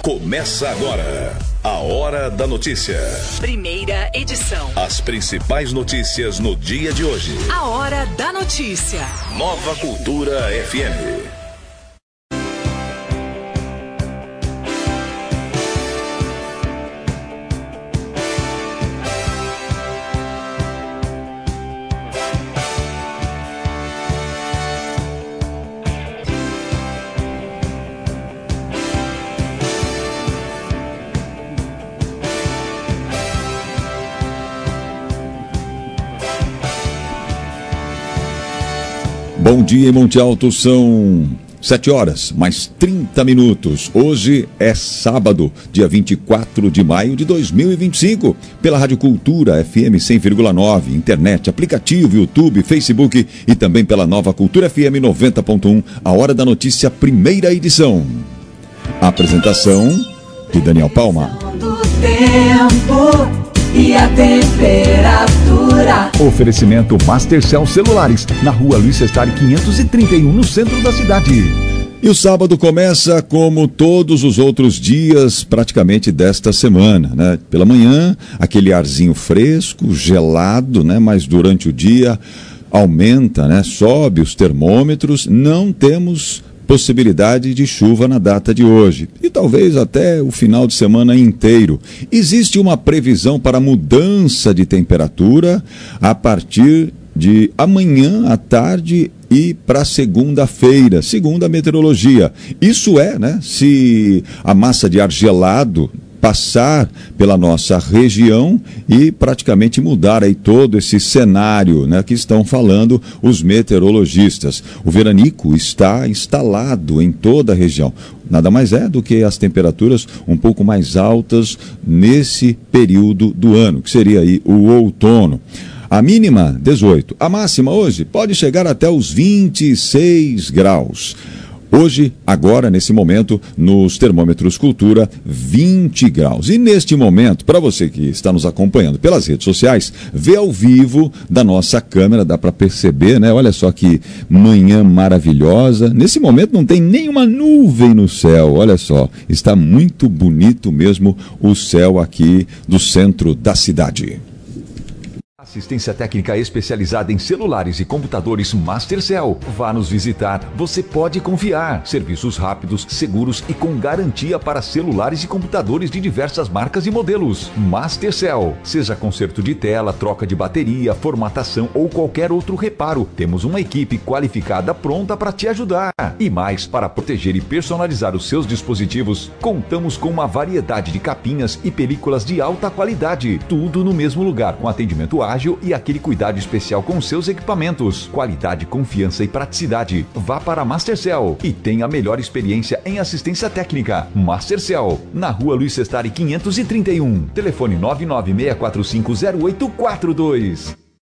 Começa agora a Hora da Notícia. Primeira edição. As principais notícias no dia de hoje. A Hora da Notícia. Nova Cultura FM. Bom dia em Monte Alto, são 7 horas, mais 30 minutos. Hoje é sábado, dia 24 de maio de 2025. Pela Rádio Cultura FM 100,9, internet, aplicativo, YouTube, Facebook e também pela Nova Cultura FM 90.1, a Hora da Notícia, primeira edição. A apresentação de Daniel Palma. E a temperatura. Oferecimento Mastercell Celulares, na rua Luiz Sestari 531, no centro da cidade. E o sábado começa como todos os outros dias, praticamente desta semana, né? Pela manhã, aquele arzinho fresco, gelado, né? Mas durante o dia aumenta, né? Sobe os termômetros, não temos possibilidade de chuva na data de hoje e talvez até o final de semana inteiro. Existe uma previsão para mudança de temperatura a partir de amanhã à tarde e para segunda-feira, segundo a meteorologia. Isso é, né, se a massa de ar gelado passar pela nossa região e praticamente mudar aí todo esse cenário, né, que estão falando os meteorologistas. O veranico está instalado em toda a região. Nada mais é do que as temperaturas um pouco mais altas nesse período do ano, que seria aí o outono. A mínima, 18. A máxima hoje pode chegar até os 26 graus. Hoje, agora, nesse momento, nos termômetros Cultura, 20 graus. E neste momento, para você que está nos acompanhando pelas redes sociais, vê ao vivo da nossa câmera, dá para perceber, né? Olha só que manhã maravilhosa. Nesse momento não tem nenhuma nuvem no céu, olha só. Está muito bonito mesmo o céu aqui do centro da cidade. Assistência técnica especializada em celulares e computadores Mastercell. Vá nos visitar, você pode confiar. Serviços rápidos, seguros e com garantia para celulares e computadores de diversas marcas e modelos. Mastercell. Seja conserto de tela, troca de bateria, formatação ou qualquer outro reparo. Temos uma equipe qualificada pronta para te ajudar. E mais, para proteger e personalizar os seus dispositivos, contamos com uma variedade de capinhas e películas de alta qualidade. Tudo no mesmo lugar, com atendimento ágil e aquele cuidado especial com seus equipamentos. Qualidade, confiança e praticidade. Vá para a Mastercell e tenha a melhor experiência em assistência técnica. Mastercell, na rua Luiz Sestari 531. Telefone 996450842.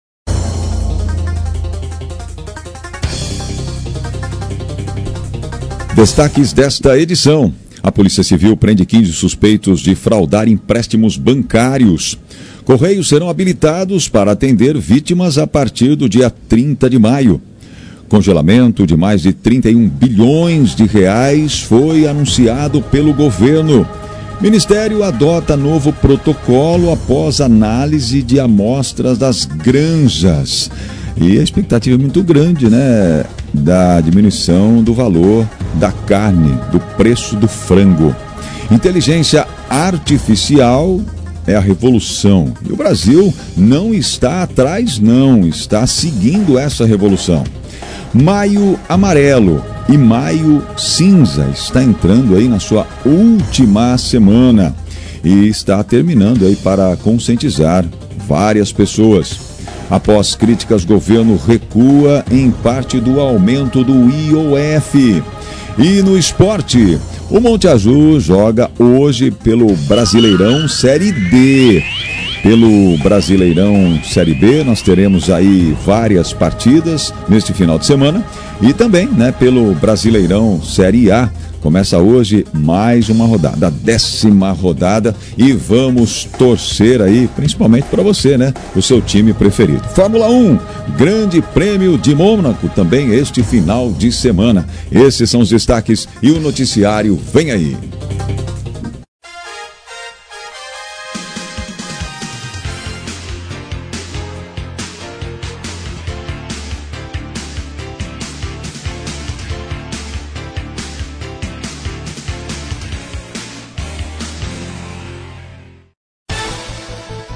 Destaques desta edição. A Polícia Civil prende 15 suspeitos de fraudar empréstimos bancários. Correios serão habilitados para atender vítimas a partir do dia 30 de maio. Congelamento de mais de 31 bilhões de reais foi anunciado pelo governo. Ministério adota novo protocolo após análise de amostras das granjas. E a expectativa é muito grande, né, da diminuição do valor da carne, do preço do frango. Inteligência artificial é a revolução. E o Brasil não está atrás, não. Está seguindo essa revolução. Maio amarelo e maio cinza está entrando aí na sua última semana. E está terminando aí para conscientizar várias pessoas. Após críticas, governo recua em parte do aumento do IOF. E no esporte, o Monte Azul joga hoje pelo Brasileirão Série D. Pelo Brasileirão Série B, nós teremos aí várias partidas neste final de semana. E também, né, pelo Brasileirão Série A. Começa hoje mais uma rodada, a 10ª rodada, e vamos torcer aí, principalmente para você, né? O seu time preferido. Fórmula 1, Grande Prêmio de Mônaco, também este final de semana. Esses são os destaques e o noticiário vem aí.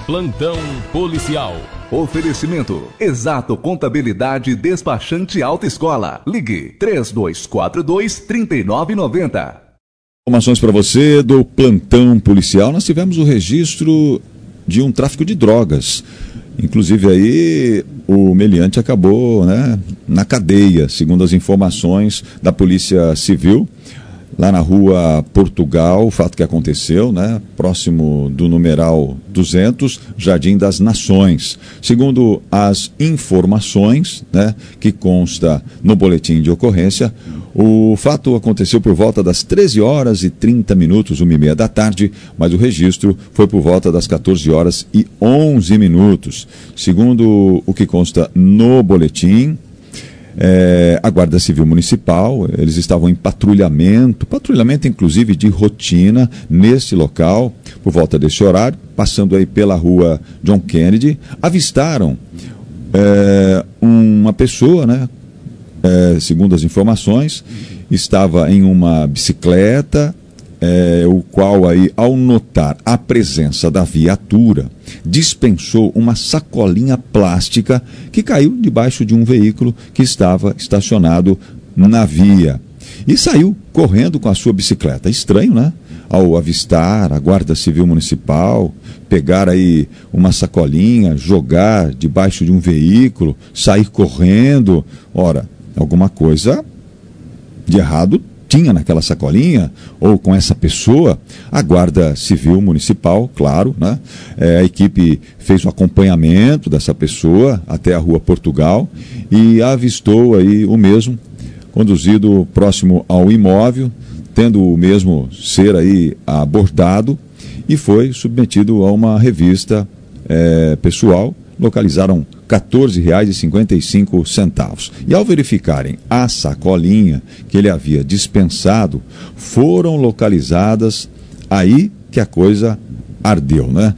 Plantão policial. Oferecimento: Exato Contabilidade Despachante Autoescola. Ligue 3242-3990. Informações para você do plantão policial. Nós tivemos o registro de um tráfico de drogas. Inclusive aí o meliante acabou, né, na cadeia, segundo as informações da Polícia Civil, lá na rua Portugal, o fato que aconteceu, né, próximo do numeral 200, Jardim das Nações. Segundo as informações, né, que consta no boletim de ocorrência, o fato aconteceu por volta das 13h30, 1h30 da tarde, mas o registro foi por volta das 14h11. Segundo o que consta no boletim, a Guarda Civil Municipal, eles estavam em patrulhamento inclusive de rotina nesse local, por volta desse horário, passando aí pela rua John Kennedy, avistaram uma pessoa, né? Segundo as informações, estava em uma bicicleta, o qual aí, ao notar a presença da viatura, dispensou uma sacolinha plástica que caiu debaixo de um veículo que estava estacionado na via. E saiu correndo com a sua bicicleta. Estranho, né? Ao avistar a Guarda Civil Municipal, pegar aí uma sacolinha, jogar debaixo de um veículo, sair correndo. Ora, alguma coisa de errado tinha naquela sacolinha, ou com essa pessoa. A Guarda Civil Municipal, claro, né? A equipe fez o acompanhamento dessa pessoa até a rua Portugal e avistou aí o mesmo, conduzido próximo ao imóvel, tendo o mesmo ser aí abordado, e foi submetido a uma revista pessoal. Localizaram R$ 14,55. E ao verificarem a sacolinha que ele havia dispensado, foram localizadas, aí que a coisa ardeu, né?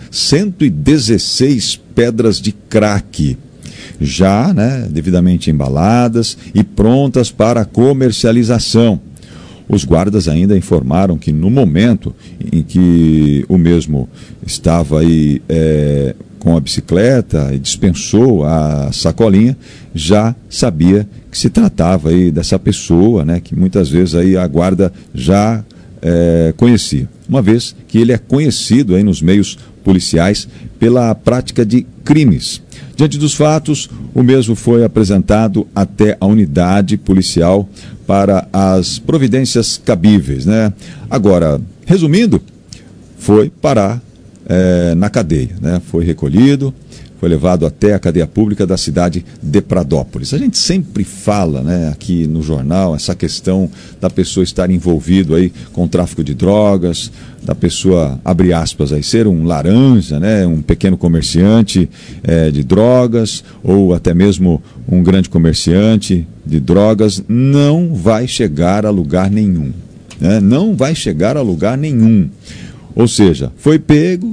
116 pedras de crack, já, né, devidamente embaladas e prontas para comercialização. Os guardas ainda informaram que no momento em que o mesmo estava aí com a bicicleta e dispensou a sacolinha, já sabia que se tratava aí dessa pessoa, né, que muitas vezes aí a guarda já conhecia, uma vez que ele é conhecido aí nos meios policiais pela prática de crimes. Diante dos fatos, o mesmo foi apresentado até a unidade policial para as providências cabíveis, né? Agora, resumindo, foi parar na cadeia, né? Foi recolhido, foi levado até a cadeia pública da cidade de Pradópolis. A gente sempre fala, né, aqui no jornal, essa questão da pessoa estar envolvido aí com o tráfico de drogas, da pessoa, abre aspas, aí, ser um laranja, né, um pequeno comerciante de drogas, ou até mesmo um grande comerciante de drogas, não vai chegar a lugar nenhum, né? Não vai chegar a lugar nenhum. Ou seja, foi pego,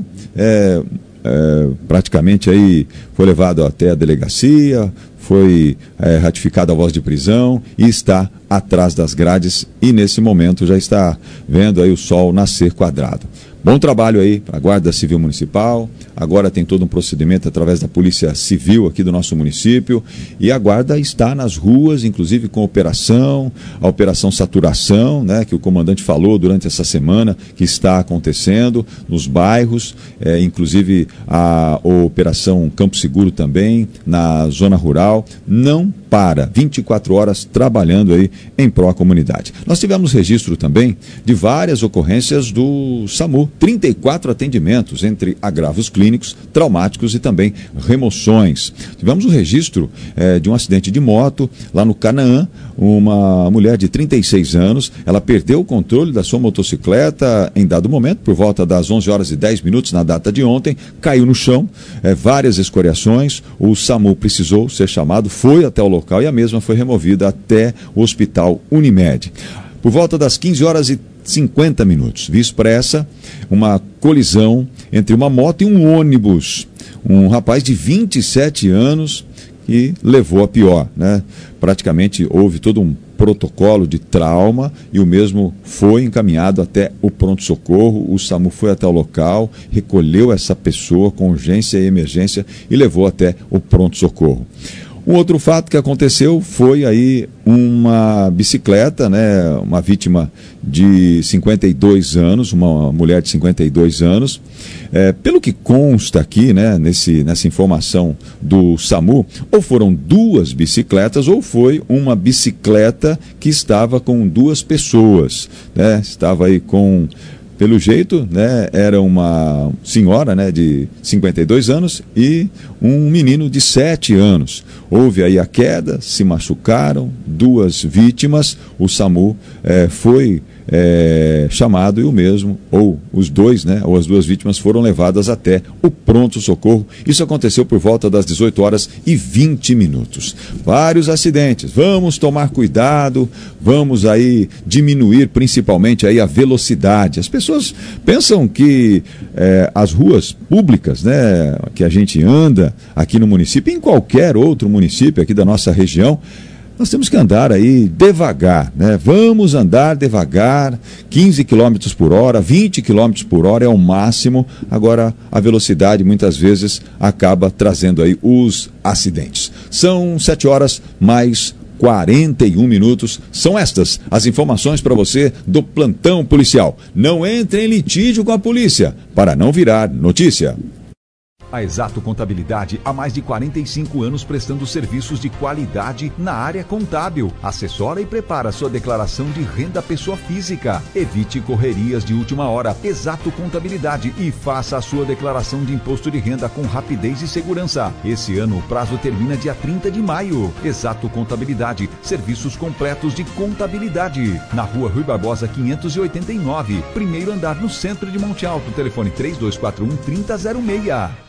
praticamente aí foi levado até a delegacia, foi ratificada a voz de prisão e está atrás das grades e nesse momento já está vendo aí o sol nascer quadrado. Bom trabalho aí para a Guarda Civil Municipal. Agora tem todo um procedimento através da Polícia Civil aqui do nosso município, e a Guarda está nas ruas, inclusive com a Operação Saturação, né, que o comandante falou durante essa semana, que está acontecendo nos bairros, inclusive a Operação Campo Seguro também, na zona rural, não para, 24 horas trabalhando aí em pró à comunidade. Nós tivemos registro também de várias ocorrências do SAMU, 34 atendimentos entre agravos clínicos, traumáticos e também remoções. Tivemos o registro de um acidente de moto lá no Canaã, uma mulher de 36 anos, ela perdeu o controle da sua motocicleta em dado momento, por volta das 11h10 na data de ontem, caiu no chão, várias escoriações, o SAMU precisou ser chamado, foi até o local e a mesma foi removida até o Hospital Unimed. Por volta das 15h50, via expressa, uma colisão entre uma moto e um ônibus. Um rapaz de 27 anos que levou a pior, né? Praticamente houve todo um protocolo de trauma e o mesmo foi encaminhado até o pronto-socorro. O SAMU foi até o local, recolheu essa pessoa com urgência e emergência e levou até o pronto-socorro. Um outro fato que aconteceu foi aí uma bicicleta, né, uma vítima de 52 anos, uma mulher de 52 anos. Pelo que consta aqui, né, nessa informação do SAMU, ou foram duas bicicletas ou foi uma bicicleta que estava com duas pessoas, né, estava aí com... Pelo jeito, né, era uma senhora, né, de 52 anos e um menino de 7 anos. Houve aí a queda, se machucaram, duas vítimas, o SAMU foi chamado e o mesmo, ou os dois, né, ou as duas vítimas foram levadas até o pronto-socorro. Isso aconteceu por volta das 18h20. Vários acidentes, vamos tomar cuidado, vamos aí diminuir principalmente aí a velocidade. As pessoas pensam que as ruas públicas, né, que a gente anda aqui no município, em qualquer outro município aqui da nossa região, nós temos que andar aí devagar, né? Vamos andar devagar, 15 km por hora, 20 km por hora é o máximo. Agora, a velocidade muitas vezes acaba trazendo aí os acidentes. São 7h mais 41. São estas as informações para você do plantão policial. Não entre em litígio com a polícia para não virar notícia. A Exato Contabilidade há mais de 45 anos prestando serviços de qualidade na área contábil. Assessora e prepara sua declaração de renda pessoa física. Evite correrias de última hora. Exato Contabilidade e faça a sua declaração de imposto de renda com rapidez e segurança. Esse ano o prazo termina dia 30 de maio. Exato Contabilidade, serviços completos de contabilidade. Na Rua Rui Barbosa 589, primeiro andar no centro de Monte Alto. Telefone 3241-3006.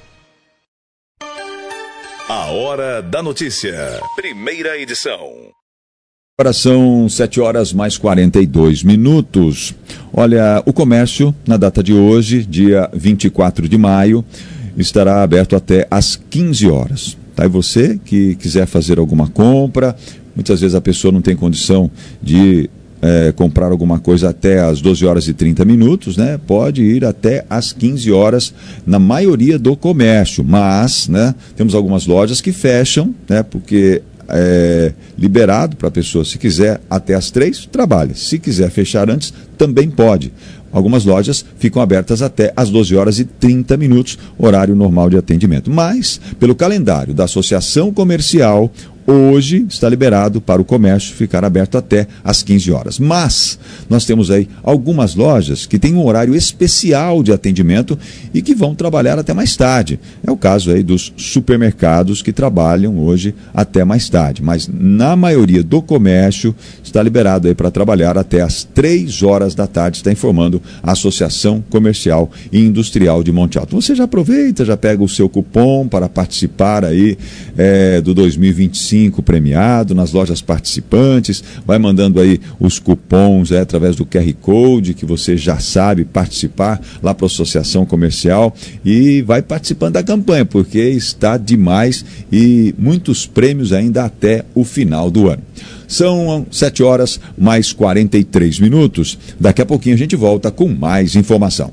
A Hora da Notícia. Primeira edição. Agora são 7h mais 42. Olha, o comércio, na data de hoje, dia 24 de maio, estará aberto até às 15 horas. Tá? E você que quiser fazer alguma compra, muitas vezes a pessoa não tem condição de comprar alguma coisa até às 12h30, né? Pode ir até às 15 horas na maioria do comércio, mas, né, temos algumas lojas que fecham, né, porque é liberado para a pessoa, se quiser até às 3, trabalha, se quiser fechar antes, também pode. Algumas lojas ficam abertas até às 12h30, horário normal de atendimento. Mas, pelo calendário da Associação Comercial, hoje está liberado para o comércio ficar aberto até às 15 horas. Mas nós temos aí algumas lojas que têm um horário especial de atendimento e que vão trabalhar até mais tarde. É o caso aí dos supermercados que trabalham hoje até mais tarde. Mas na maioria do comércio está liberado aí para trabalhar até às 3 horas da tarde, está informando a Associação Comercial e Industrial de Monte Alto. Você já aproveita, já pega o seu cupom para participar aí do 2025 premiado nas lojas participantes, vai mandando aí os cupons através do QR Code que você já sabe participar lá para a Associação Comercial e vai participando da campanha, porque está demais e muitos prêmios ainda até o final do ano. São 7h mais 43. Daqui a pouquinho a gente volta com mais informação.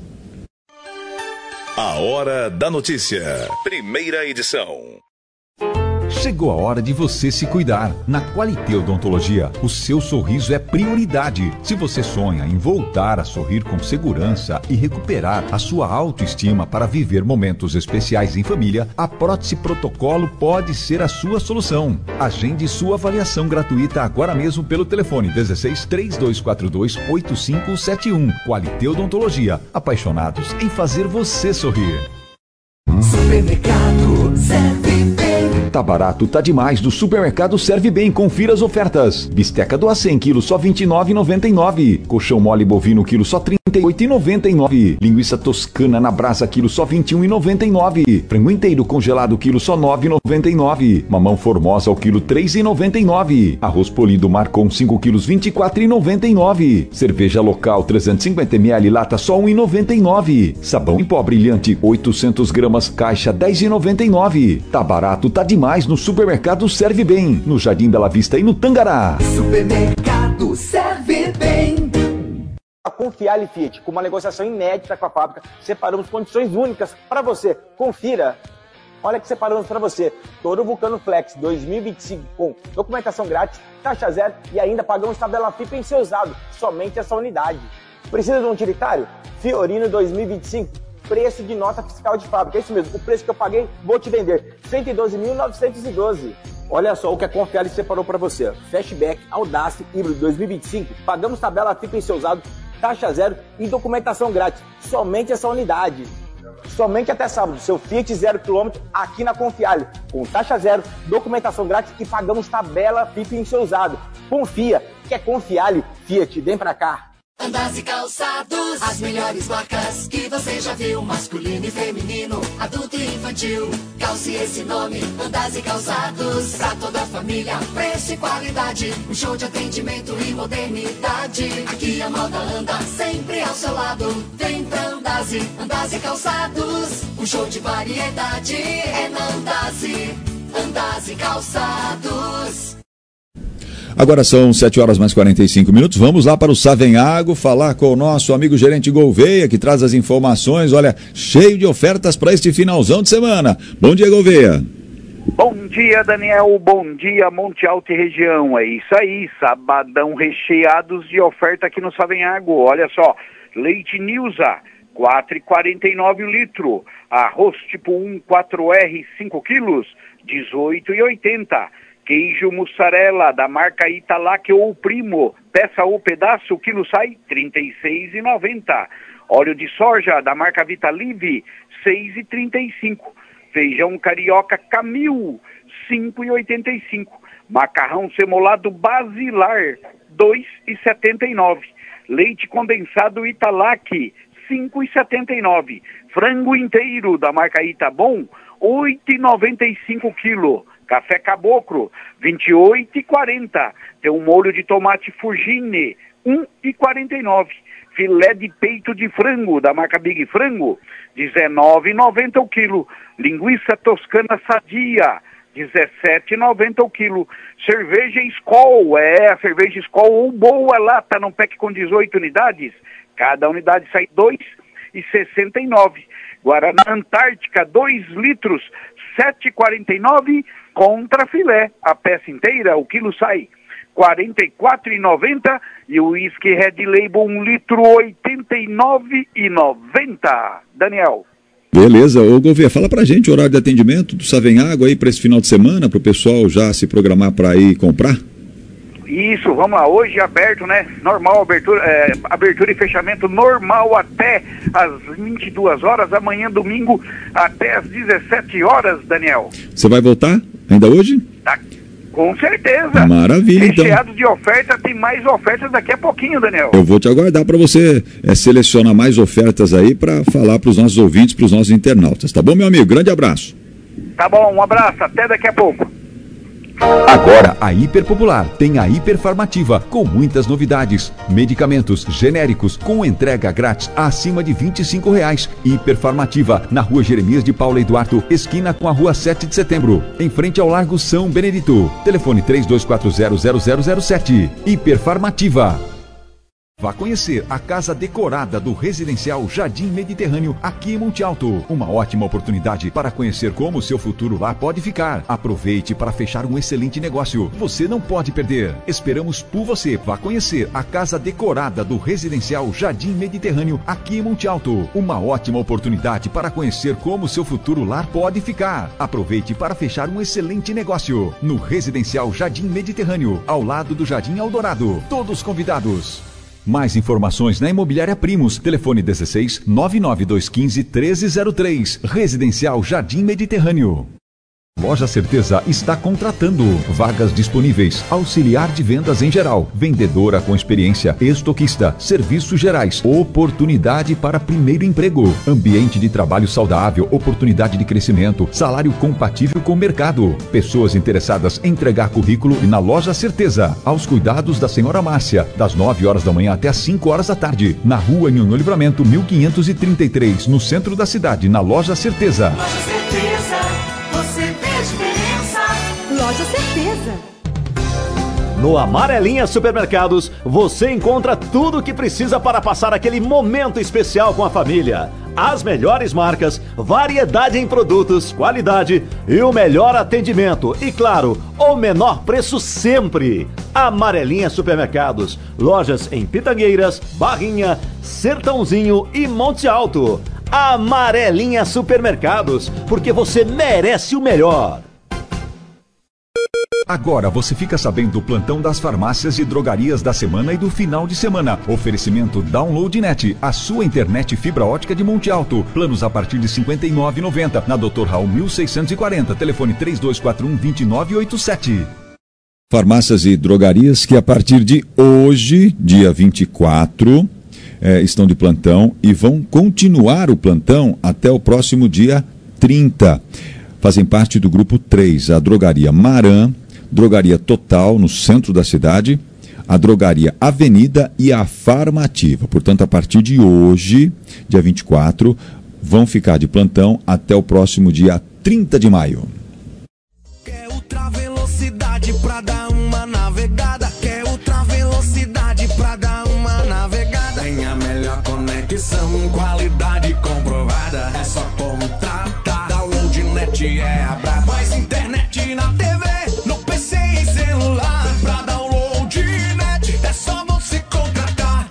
A Hora da Notícia. Primeira edição. Chegou a hora de você se cuidar. Na Qualité Odontologia, o seu sorriso é prioridade. Se você sonha em voltar a sorrir com segurança e recuperar a sua autoestima para viver momentos especiais em família, a Prótese Protocolo pode ser a sua solução. Agende sua avaliação gratuita agora mesmo pelo telefone 16-3242-8571. Qualité Odontologia, apaixonados em fazer você sorrir. Supermercado Serve Bem. Tá barato, tá demais. Do Supermercado Serve Bem. Confira as ofertas. Bisteca do A100 kg só R$ 29,99. Colchão mole bovino quilo só R$ 58,99. Linguiça toscana na brasa, quilo só 21,99. Frango inteiro congelado, quilo só 9,99. Mamão formosa, ao quilo 3,99. Arroz polido Marcon 5 quilos 24,99. Cerveja local 350 ml lata só 1,99. Sabão em pó brilhante 800 gramas caixa 10,99. Tá barato, tá demais. No supermercado Serve Bem, no Jardim Bela Vista e no Tangará. Supermercado Serve Bem. A Confiale Fiat, com uma negociação inédita com a fábrica, separamos condições únicas para você. Confira. Olha que separamos para você. Toro Vulcano Flex 2025 com documentação grátis, taxa zero e ainda pagamos tabela FIP em seu usado. Somente essa unidade. Precisa de um utilitário? Fiorino 2025. Preço de nota fiscal de fábrica. É isso mesmo. O preço que eu paguei, vou te vender. 112.912. Olha só o que a Confiale separou para você. Fastback Audace híbrido 2025. Pagamos tabela FIP em seu usado, taxa zero e documentação grátis. Somente essa unidade. Somente até sábado, seu Fiat 0 km aqui na Confiale, com taxa zero, documentação grátis e pagamos tabela FIP em seu usado. Confia, que é Confiale Fiat, vem pra cá. Andas e Calçados, as melhores marcas que você já viu, masculino e feminino, adulto e infantil. Calce esse nome, Andas e Calçados, pra toda a família, preço e qualidade, um show de atendimento e modernidade. Aqui a moda anda sempre ao seu lado, vem pra Andas e Calçados, um show de variedade é na Andas e Calçados. Agora são 7 horas mais 45 minutos. Vamos lá para o Savenhago falar com o nosso amigo gerente Gouveia, que traz as informações. Olha, cheio de ofertas para este finalzão de semana. Bom dia, Gouveia. Bom dia, Daniel. Bom dia, Monte Alto e região. É isso aí, sabadão recheados de oferta aqui no Savenhago. Olha só, leite Nilza, 4,49 o litro. Arroz tipo 1 4R 5 quilos, 18,80. Queijo mussarela da marca Italac ou Primo, peça ou pedaço, o quilo sai R$ 36,90. Óleo de soja da marca Vitalive, R$ 6,35. Feijão carioca Camil, R$ 5,85. Macarrão semolado Basilar, R$ 2,79. Leite condensado Italac, R$ 5,79. Frango inteiro da marca Itabom, R$ 8,95 quilo. Café Caboclo, R$ 28,40. Tem um molho de tomate Fugine, R$ 1,49. Filé de peito de frango, da marca Big Frango, R$ 19,90 o quilo. Linguiça toscana sadia, R$ 17,90 o quilo. Cerveja Skol, a cerveja Skol ou boa lata, num pack com 18 unidades. Cada unidade sai R$ 2,69. Guaraná Antártica, 2 litros, R$ 7,49. Contra filé, a peça inteira, o quilo sai R$ 44,90 e o uísque Red Label 1 litro R$ 89,90. Daniel. Beleza, ô Gouveia, fala pra gente o horário de atendimento do Savenhago aí para esse final de semana, para o pessoal já se programar para ir comprar. Isso, vamos lá, hoje aberto, né, normal, abertura e fechamento normal até às 22 horas, amanhã domingo até às 17 horas, Daniel. Você vai voltar ainda hoje? Tá, com certeza. Maravilha, recheado então. de oferta, tem mais ofertas daqui a pouquinho, Daniel. Eu vou te aguardar para você selecionar mais ofertas aí para falar para os nossos ouvintes, para os nossos internautas, tá bom, meu amigo? Grande abraço. Tá bom, um abraço, até daqui a pouco. Agora, a Hiperpopular tem a Hiperfarmativa, com muitas novidades. Medicamentos genéricos com entrega grátis acima de R$ 25,00. Hiperfarmativa, na rua Jeremias de Paula Eduardo, esquina com a rua 7 de setembro, em frente ao Largo São Benedito. Telefone 32400007. Hiperfarmativa. Vá conhecer a casa decorada do residencial Jardim Mediterrâneo, aqui em Monte Alto. Uma ótima oportunidade para conhecer como o seu futuro lá pode ficar. Aproveite para fechar um excelente negócio. Você não pode perder. Esperamos por você. Vá conhecer a casa decorada do residencial Jardim Mediterrâneo, aqui em Monte Alto. Uma ótima oportunidade para conhecer como o seu futuro lar pode ficar. Aproveite para fechar um excelente negócio. No residencial Jardim Mediterrâneo, ao lado do Jardim Eldorado. Todos convidados. Mais informações na Imobiliária Primos. Telefone 16 99215 1303. Residencial Jardim Mediterrâneo. Loja Certeza está contratando. Vagas disponíveis. Auxiliar de vendas em geral. Vendedora com experiência. Estoquista. Serviços gerais. Oportunidade para primeiro emprego. Ambiente de trabalho saudável. Oportunidade de crescimento. Salário compatível com o mercado. Pessoas interessadas em entregar currículo na Loja Certeza. Aos cuidados da senhora Márcia. Das 9 horas da manhã até as 5 horas da tarde. Na rua Nhonhô Livramento, 1533. No centro da cidade. Na Loja Certeza. Loja Certeza, você vê a diferença. Loja Certeza. No Amarelinha Supermercados, você encontra tudo o que precisa para passar aquele momento especial com a família. As melhores marcas, variedade em produtos, qualidade e o melhor atendimento. E claro, o menor preço sempre. Amarelinha Supermercados. Lojas em Pitangueiras, Barrinha, Sertãozinho e Monte Alto. Amarelinha Supermercados, porque você merece o melhor. Agora você fica sabendo do plantão das farmácias e drogarias da semana e do final de semana. Oferecimento Downloadnet, a sua internet fibra ótica de Monte Alto. Planos a partir de R$ 59,90. Na Dr. Raul 1640, telefone 3241-2987. Farmácias e drogarias que a partir de hoje, dia 24, estão de plantão e vão continuar o plantão até o próximo dia 30. Fazem parte do grupo 3, a Drogaria Maran, Drogaria Total, no centro da cidade, a Drogaria Avenida e a Farmativa. Portanto, a partir de hoje, dia 24, vão ficar de plantão até o próximo dia 30 de maio. Quer ultra velocidade pra dar uma navegada? Quer ultra velocidade pra dar uma navegada? Tem a melhor conexão, qualidade comprovada. É só contratar. Downloadnet é a braba. Mais internet na TV, no PC e celular. Pra Downloadnet é só você contratar.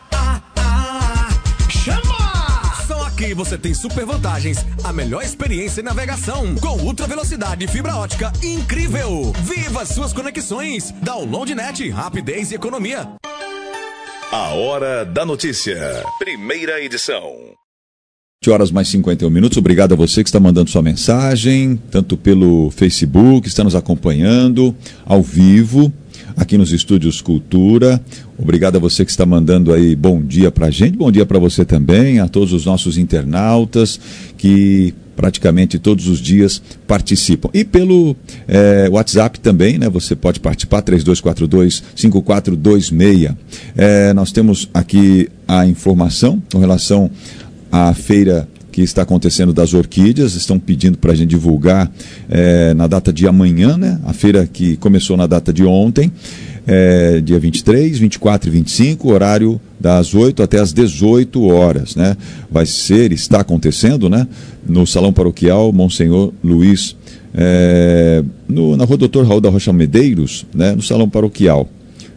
Chama! Só aqui você tem super vantagens, a melhor experiência em navegação, com ultra velocidade e fibra ótica incrível. Viva suas conexões! Downloadnet, rapidez e economia. A Hora da Notícia, primeira edição. 7 horas mais 51 minutos. Obrigado a você que está mandando sua mensagem, tanto pelo Facebook, está nos acompanhando ao vivo, aqui nos Estúdios Cultura. Obrigado a você que está mandando aí bom dia para a gente, bom dia para você também, a todos os nossos internautas que praticamente todos os dias participam. E pelo WhatsApp também, né? Você pode participar, 3242-5426. Nós temos aqui a informação com relação à feira que está acontecendo das orquídeas. Estão pedindo para a gente divulgar na data de amanhã, né? A feira que começou na data de ontem, dia 23, 24 e 25, horário das 8 até as 18 horas, né? Está acontecendo, né? No Salão Paroquial Monsenhor Luiz, na Rua Dr. Raul da Rocha Medeiros, né? No Salão Paroquial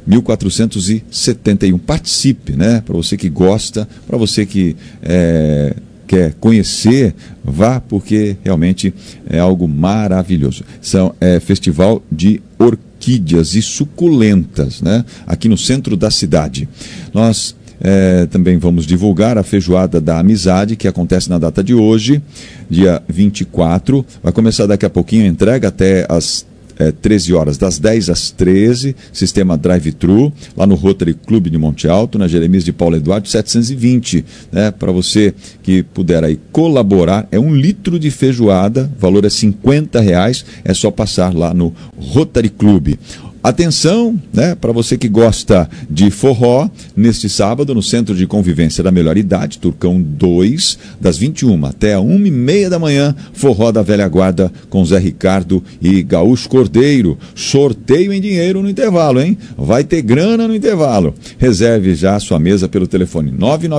1471. Participe, né? Para você que gosta, para você que quer conhecer, vá, porque realmente é algo maravilhoso. Festival de orquídeas e suculentas, né? Aqui no centro da cidade. Nós também vamos divulgar a Feijoada da Amizade, que acontece na data de hoje, dia 24. Vai começar daqui a pouquinho a entrega até as 13 horas, das 10 às 13, sistema drive-thru, lá no Rotary Clube de Monte Alto, na Jeremias de Paulo Eduardo 720, né? Para você que puder aí colaborar, é 1 litro de feijoada, o valor é R$50, é só passar lá no Rotary Clube. Atenção, né, para você que gosta de forró, neste sábado, no Centro de Convivência da Melhor Idade, Turcão 2, das 21 até a 1h30 da manhã, forró da velha guarda com Zé Ricardo e Gaúcho Cordeiro. Sorteio em dinheiro no intervalo, hein? Vai ter grana no intervalo. Reserve já a sua mesa pelo telefone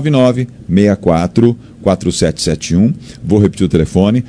999-64-4771. Vou repetir o telefone,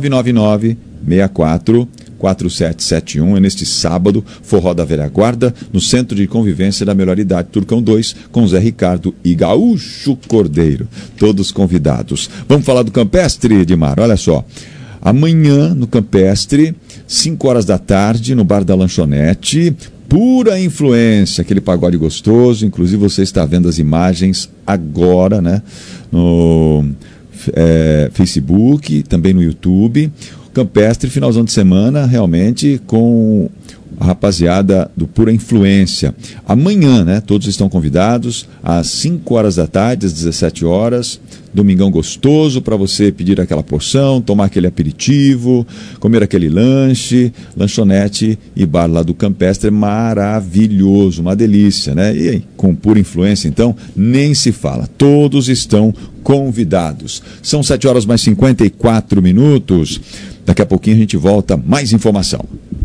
999-64-4771. É neste sábado, forró da velha guarda, no Centro de Convivência da Melhor Idade, Turcão 2, com Zé Ricardo e Gaúcho Cordeiro. Todos convidados. Vamos falar do Campestre, Edmar? Olha só. Amanhã, no Campestre, 5 horas da tarde, no Bar da Lanchonete, Pura Influência, aquele pagode gostoso. Inclusive, você está vendo as imagens agora, né? No Facebook, também no YouTube. Campestre, finalzão de semana, realmente com a rapaziada do Pura Influência. Amanhã, né, todos estão convidados, às 5 horas da tarde, às 17 horas, domingão gostoso para você pedir aquela porção, tomar aquele aperitivo, comer aquele lanche, lanchonete e bar lá do Campestre, maravilhoso, uma delícia, né? E aí, com Pura Influência, então, nem se fala, todos estão convidados. São 7 horas mais 54 minutos, daqui a pouquinho a gente volta, mais informação.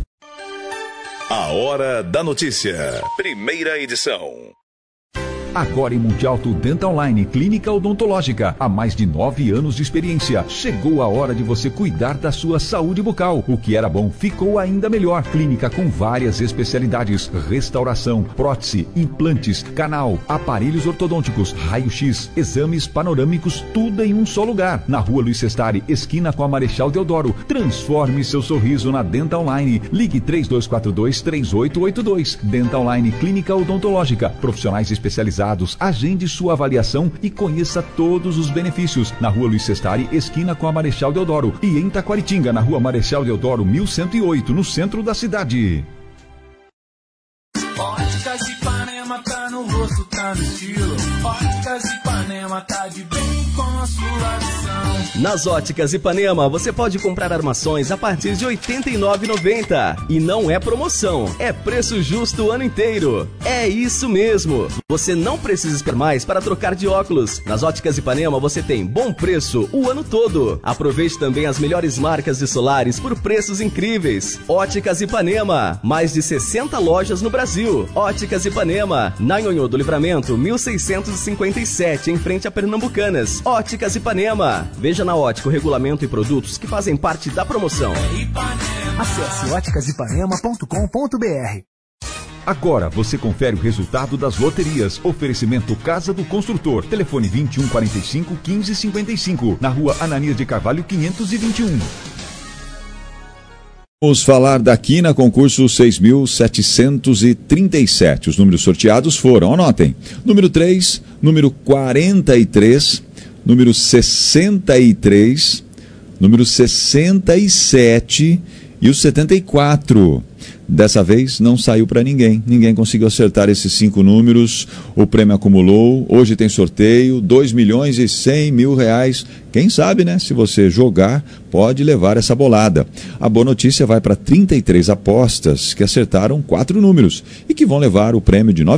A Hora da Notícia. Primeira edição. Agora em Monte Alto Dental Line, clínica odontológica, há mais de 9 anos de experiência. Chegou a hora de você cuidar da sua saúde bucal. O que era bom ficou ainda melhor. Clínica com várias especialidades: restauração, prótese, implantes, canal, aparelhos ortodônticos, raio-x, exames panorâmicos, tudo em um só lugar. Na Rua Luiz Sestari, esquina com a Marechal Deodoro. Transforme seu sorriso na Dental Line. Ligue 3242-3882. Dental Line, clínica odontológica. Profissionais especializados. Agende sua avaliação e conheça todos os benefícios. Na Rua Luiz Sestari, esquina com a Marechal Deodoro. E em Taquaritinga, na Rua Marechal Deodoro, 1108, no centro da cidade. Óticas Ipanema, tá no rosto, tá no estilo. Óticas Ipanema, tá de bem com a sua visão. Nas Óticas Ipanema, você pode comprar armações a partir de R$ 89,90. E não é promoção, é preço justo o ano inteiro. É isso mesmo, você não precisa esperar mais para trocar de óculos. Nas Óticas Ipanema, você tem bom preço o ano todo. Aproveite também as melhores marcas de solares por preços incríveis. Óticas Ipanema, mais de 60 lojas no Brasil. Óticas Ipanema, na Nhonhô do Livramento, 1657, em frente a Pernambucanas. Óticas Ipanema. Veja na Ótica o regulamento e produtos que fazem parte da promoção. Acesse óticasipanema.com.br. Agora você confere o resultado das loterias. Oferecimento Casa do Construtor. Telefone 2145-1555. Na Rua Ananias de Carvalho, 521. Vamos falar daqui na concurso 6.737. Os números sorteados foram, anotem, número 3, número 43, número 63, número 67 e o 74. Dessa vez não saiu para ninguém. Ninguém conseguiu acertar esses 5 números. O prêmio acumulou. Hoje tem sorteio, R$2.100.000. Quem sabe, né? Se você jogar, pode levar essa bolada. A boa notícia vai para 33 apostas que acertaram 4 números e que vão levar o prêmio de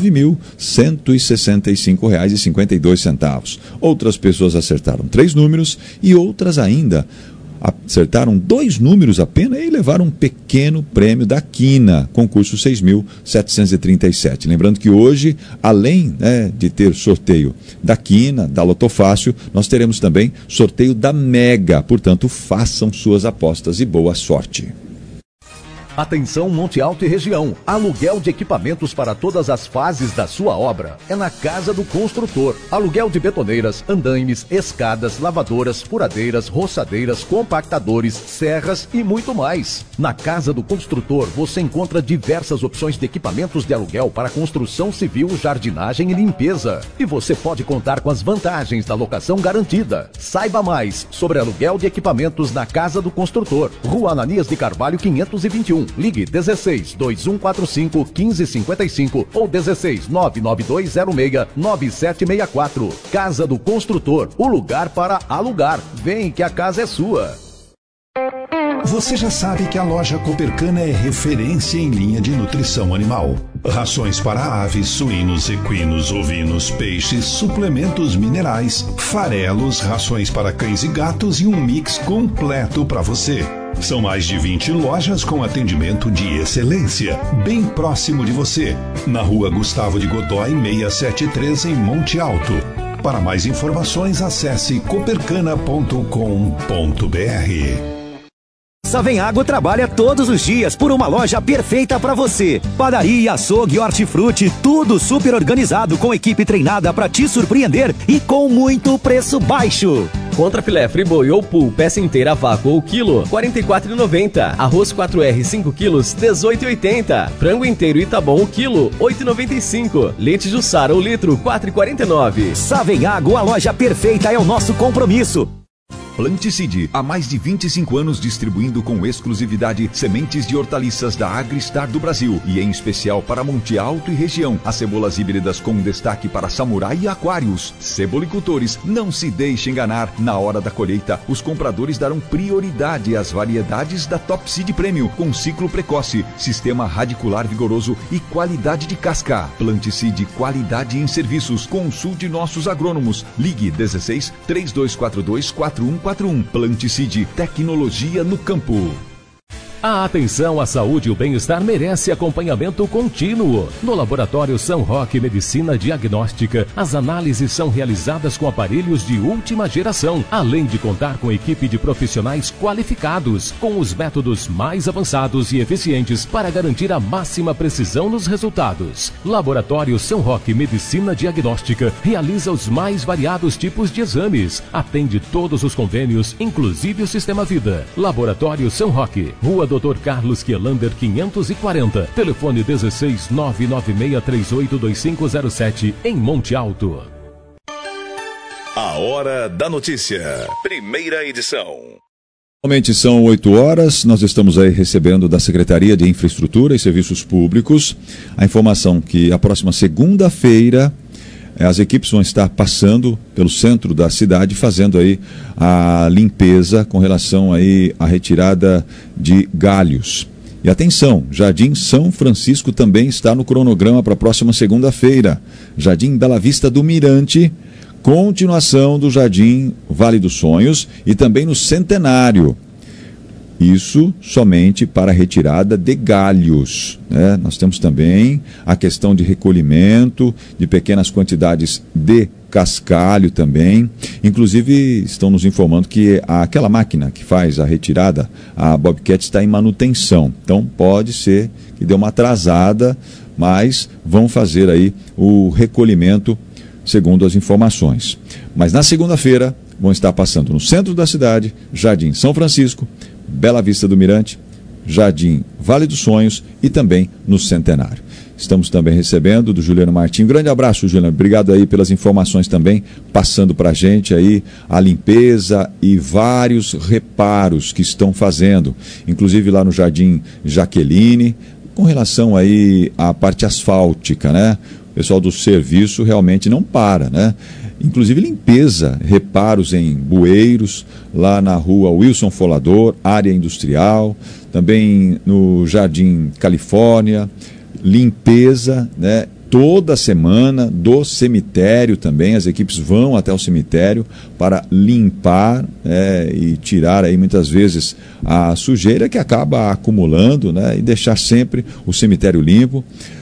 R$9.165,52. Outras pessoas acertaram 3 números e outras ainda acertaram 2 números apenas e levaram um pequeno prêmio da Quina, concurso 6.737. Lembrando que hoje, além, né, de ter sorteio da Quina, da Lotofácil, nós teremos também sorteio da Mega. Portanto, façam suas apostas e boa sorte. Atenção Monte Alto e região, aluguel de equipamentos para todas as fases da sua obra. É na Casa do Construtor. Aluguel de betoneiras, andaimes, escadas, lavadoras, furadeiras, roçadeiras, compactadores, serras e muito mais. Na Casa do Construtor você encontra diversas opções de equipamentos de aluguel para construção civil, jardinagem e limpeza. E você pode contar com as vantagens da locação garantida. Saiba mais sobre aluguel de equipamentos na Casa do Construtor. Rua Ananias de Carvalho 521. Ligue 16-2145-1555 ou 16-99206-9764. Casa do Construtor, o lugar para alugar. Vem que a casa é sua. Você já sabe que a loja Copercana é referência em linha de nutrição animal. Rações para aves, suínos, equinos, ovinos, peixes, suplementos minerais, farelos, rações para cães e gatos e um mix completo para você. São mais de 20 lojas com atendimento de excelência, bem próximo de você. Na Rua Gustavo de Godoy, 673, em Monte Alto. Para mais informações, acesse copercana.com.br. Savenhago trabalha todos os dias por uma loja perfeita para você. Padaria, açougue, hortifruti, tudo super organizado com equipe treinada para te surpreender e com muito preço baixo. Contra filé friboi ou pool, peça inteira a vácuo ou quilo, R$ 44,90. Arroz 4R 5 quilos, R$ 18,80. Frango inteiro Itabom o quilo, R$ 8,95. Leite Jussara o litro, R$ 4,49. Savenhago, a loja perfeita é o nosso compromisso. Planticide, há mais de 25 anos distribuindo com exclusividade sementes de hortaliças da Agristar do Brasil e em especial para Monte Alto e região, as cebolas híbridas com destaque para Samurai e Aquários. Cebolicultores, não se deixe enganar, na hora da colheita, os compradores darão prioridade às variedades da Top Seed Premium, com ciclo precoce, sistema radicular vigoroso e qualidade de casca. Planticide, qualidade em serviços. Consulte nossos agrônomos. Ligue 16 3242 4141. Planticide, tecnologia no campo. A atenção à saúde e o bem-estar merece acompanhamento contínuo. No Laboratório São Roque Medicina Diagnóstica, as análises são realizadas com aparelhos de última geração, além de contar com equipe de profissionais qualificados, com os métodos mais avançados e eficientes para garantir a máxima precisão nos resultados. Laboratório São Roque Medicina Diagnóstica realiza os mais variados tipos de exames, atende todos os convênios, inclusive o Sistema Vida. Laboratório São Roque, Rua Dr. Carlos Quielander 540, telefone 16 996382507, em Monte Alto. A Hora da Notícia, primeira edição. Atualmente são 8 horas, nós estamos aí recebendo da Secretaria de Infraestrutura e Serviços Públicos a informação que a próxima segunda-feira as equipes vão estar passando pelo centro da cidade, fazendo aí a limpeza com relação aí à retirada de galhos. E atenção, Jardim São Francisco também está no cronograma para a próxima segunda-feira. Jardim Bela Vista do Mirante, continuação do Jardim Vale dos Sonhos e também no Centenário. Isso somente para retirada de galhos, né? Nós temos também a questão de recolhimento de pequenas quantidades de cascalho também. Inclusive estão nos informando que aquela máquina que faz a retirada, a Bobcat, está em manutenção. Então pode ser que dê uma atrasada, mas vão fazer aí o recolhimento segundo as informações. Mas na segunda-feira vão estar passando no centro da cidade, Jardim São Francisco, Bela Vista do Mirante, Jardim Vale dos Sonhos e também no Centenário. Estamos também recebendo do Juliano Martins. Um grande abraço, Juliano. Obrigado aí pelas informações também, passando para a gente aí a limpeza e vários reparos que estão fazendo, inclusive lá no Jardim Jaqueline, com relação aí à parte asfáltica, né? O pessoal do serviço realmente não para, né? Inclusive limpeza, reparos em bueiros, lá na rua Wilson Folador, área industrial, também no Jardim Califórnia, limpeza, né, toda semana do cemitério também, as equipes vão até o cemitério para limpar e tirar aí muitas vezes a sujeira que acaba acumulando, né, e deixar sempre o cemitério limpo.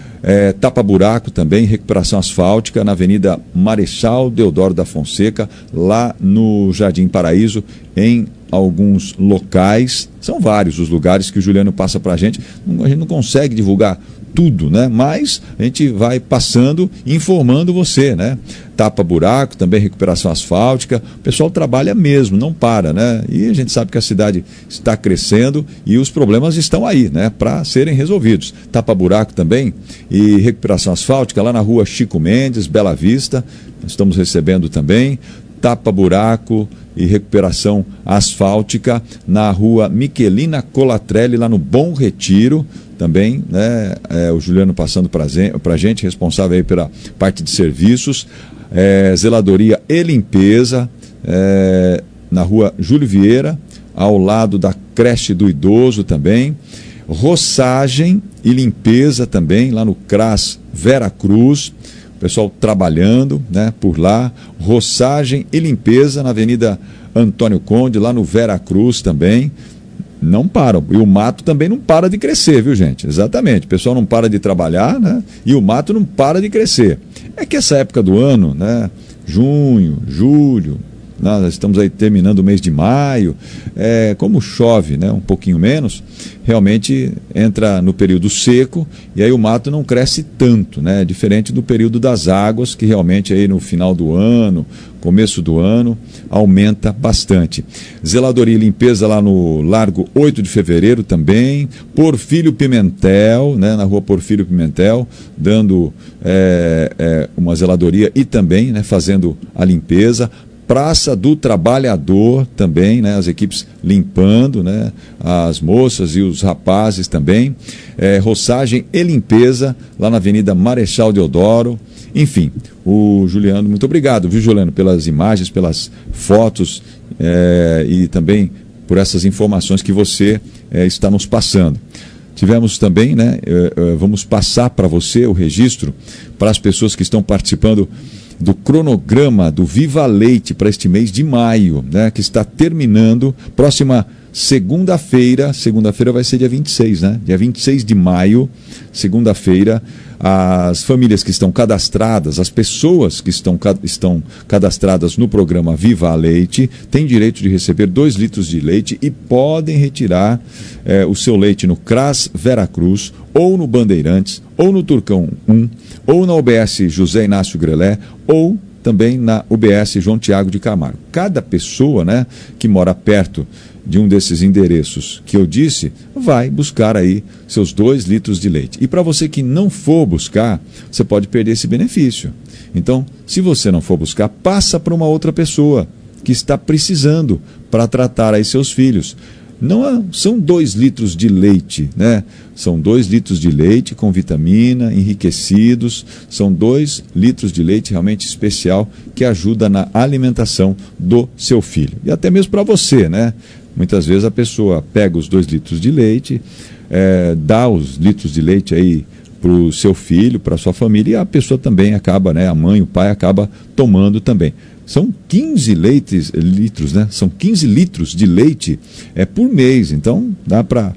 Tapa-buraco também, recuperação asfáltica na Avenida Marechal Deodoro da Fonseca, lá no Jardim Paraíso, em alguns locais. São vários os lugares que o Juliano passa para a gente não consegue divulgar tudo, né? Mas a gente vai passando e informando você, né? Tapa-buraco, também recuperação asfáltica, o pessoal trabalha mesmo, não para, né? E a gente sabe que a cidade está crescendo e os problemas estão aí, né? Para serem resolvidos. Tapa-buraco também e recuperação asfáltica lá na rua Chico Mendes, Bela Vista, nós estamos recebendo também. Tapa-buraco e recuperação asfáltica na rua Miquelina Colatrelli, lá no Bom Retiro, também, né? O Juliano passando para a gente, responsável aí pela parte de serviços, zeladoria e limpeza, na rua Júlio Vieira, ao lado da creche do idoso também, roçagem e limpeza também, lá no CRAS Vera Cruz, pessoal trabalhando, né, por lá, roçagem e limpeza na Avenida Antônio Conde, lá no Vera Cruz também, não param. E o mato também não para de crescer, viu, gente? Exatamente, o pessoal não para de trabalhar, né, e o mato não para de crescer. É que essa época do ano, né, junho, julho, nós estamos aí terminando o mês de maio, como chove, né, um pouquinho menos, realmente entra no período seco e aí o mato não cresce tanto, né, diferente do período das águas, que realmente aí no final do ano, começo do ano, aumenta bastante. Zeladoria e limpeza lá no Largo 8 de Fevereiro também, Porfírio Pimentel, né, na rua Porfírio Pimentel, dando uma zeladoria e também, né, fazendo a limpeza. Praça do Trabalhador também, né? As equipes limpando, né? As moças e os rapazes também. Roçagem e limpeza lá na Avenida Marechal Deodoro. Enfim, o Juliano, muito obrigado, viu, Juliano, pelas imagens, pelas fotos e também por essas informações que você está nos passando. Tivemos também, né? Vamos passar para você o registro para as pessoas que estão participando do cronograma do Viva Leite para este mês de maio, né, que está terminando próxima segunda-feira vai ser dia 26, né? Dia 26 de maio, segunda-feira, as famílias que estão cadastradas, as pessoas que estão cadastradas no programa Viva Leite, têm direito de receber 2 litros de leite e podem retirar o seu leite no CRAS Veracruz, ou no Bandeirantes, ou no Turcão 1, ou na UBS José Inácio Grelé, ou também na UBS João Tiago de Camargo. Cada pessoa, né, que mora perto de um desses endereços que eu disse, vai buscar aí seus 2 litros de leite. E para você que não for buscar, você pode perder esse benefício. Então, se você não for buscar, passa para uma outra pessoa que está precisando para tratar aí seus filhos. Não são 2 litros de leite, né? São 2 litros de leite com vitamina, enriquecidos. São 2 litros de leite realmente especial que ajuda na alimentação do seu filho. E até mesmo para você, né? Muitas vezes a pessoa pega os 2 litros de leite, dá os litros de leite aí para o seu filho, para a sua família, e a pessoa também acaba, né? A mãe, o pai acaba tomando também. São 15 litros, né? São 15 litros de leite por mês. Então, dá para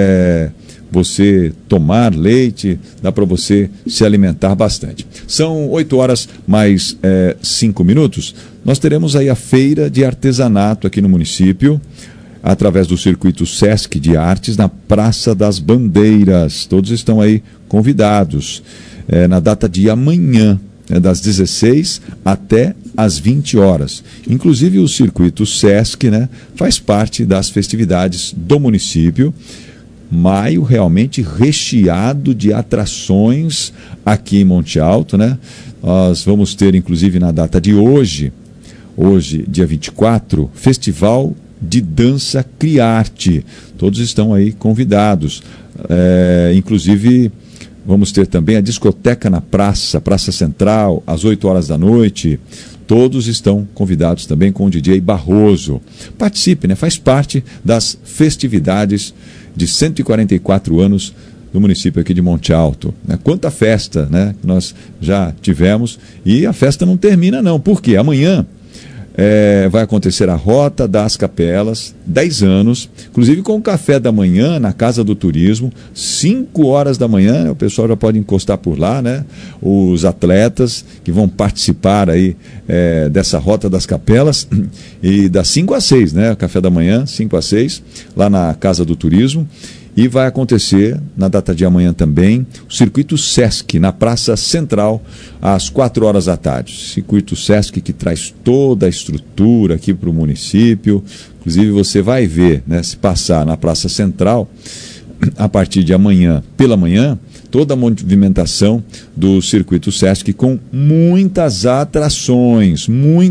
você tomar leite, dá para você se alimentar bastante. São 8 horas mais 5 minutos. Nós teremos aí a feira de artesanato aqui no município, através do circuito Sesc de Artes, na Praça das Bandeiras. Todos estão aí convidados. Na data de amanhã, das 16 até às 20 horas. Inclusive o circuito Sesc, né, faz parte das festividades do município. Maio realmente recheado de atrações aqui em Monte Alto, né? Nós vamos ter, inclusive, na data de hoje, dia 24, Festival de Dança Criarte. Todos estão aí convidados. Inclusive, vamos ter também a discoteca na Praça Central, às 8 horas da noite. Todos estão convidados também com o DJ Barroso. Participe, né? Faz parte das festividades de 144 anos do município aqui de Monte Alto. Quanta festa, né, que nós já tivemos, e a festa não termina não, porque amanhã vai acontecer a Rota das Capelas, 10 anos, inclusive com o café da manhã na Casa do Turismo, 5 horas da manhã, o pessoal já pode encostar por lá, né? Os atletas que vão participar aí dessa Rota das Capelas, e das 5 às 6, né? Café da manhã, 5 às 6, lá na Casa do Turismo. E vai acontecer, na data de amanhã também, o Circuito Sesc, na Praça Central, às 4 horas da tarde. Circuito Sesc que traz toda a estrutura aqui para o município. Inclusive você vai ver, né, se passar na Praça Central, a partir de amanhã, pela manhã, toda a movimentação do Circuito Sesc com muitas atrações.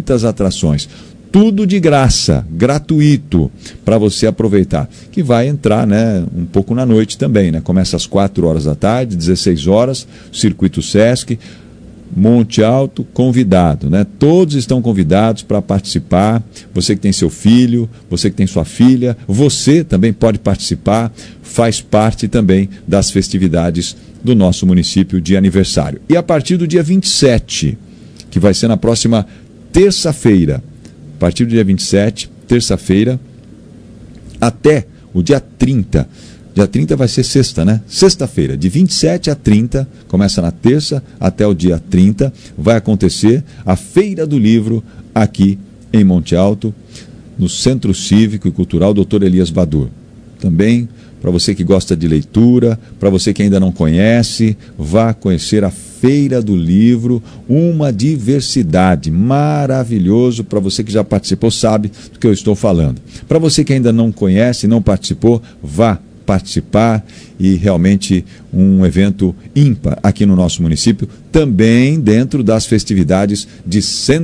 Tudo de graça, gratuito, para você aproveitar. Que vai entrar, né, um pouco na noite também, né? Começa às 4 horas da tarde, 16 horas, Circuito Sesc, Monte Alto, convidado, né? Todos estão convidados para participar. Você que tem seu filho, você que tem sua filha, você também pode participar, faz parte também das festividades do nosso município de aniversário. E a partir do dia 27, que vai ser na próxima terça-feira, a partir do dia 27, terça-feira, até o dia 30. Dia 30 vai ser sexta, né? Sexta-feira, de 27 a 30, começa na terça até o dia 30, vai acontecer a Feira do Livro aqui em Monte Alto, no Centro Cívico e Cultural Dr. Elias Badur. Também, para você que gosta de leitura, para você que ainda não conhece, vá conhecer a Feira do Livro, uma diversidade, maravilhoso. Para você que já participou, sabe do que eu estou falando. Para você que ainda não conhece, não participou, vá, participar e realmente um evento ímpar aqui no nosso município, também dentro das festividades de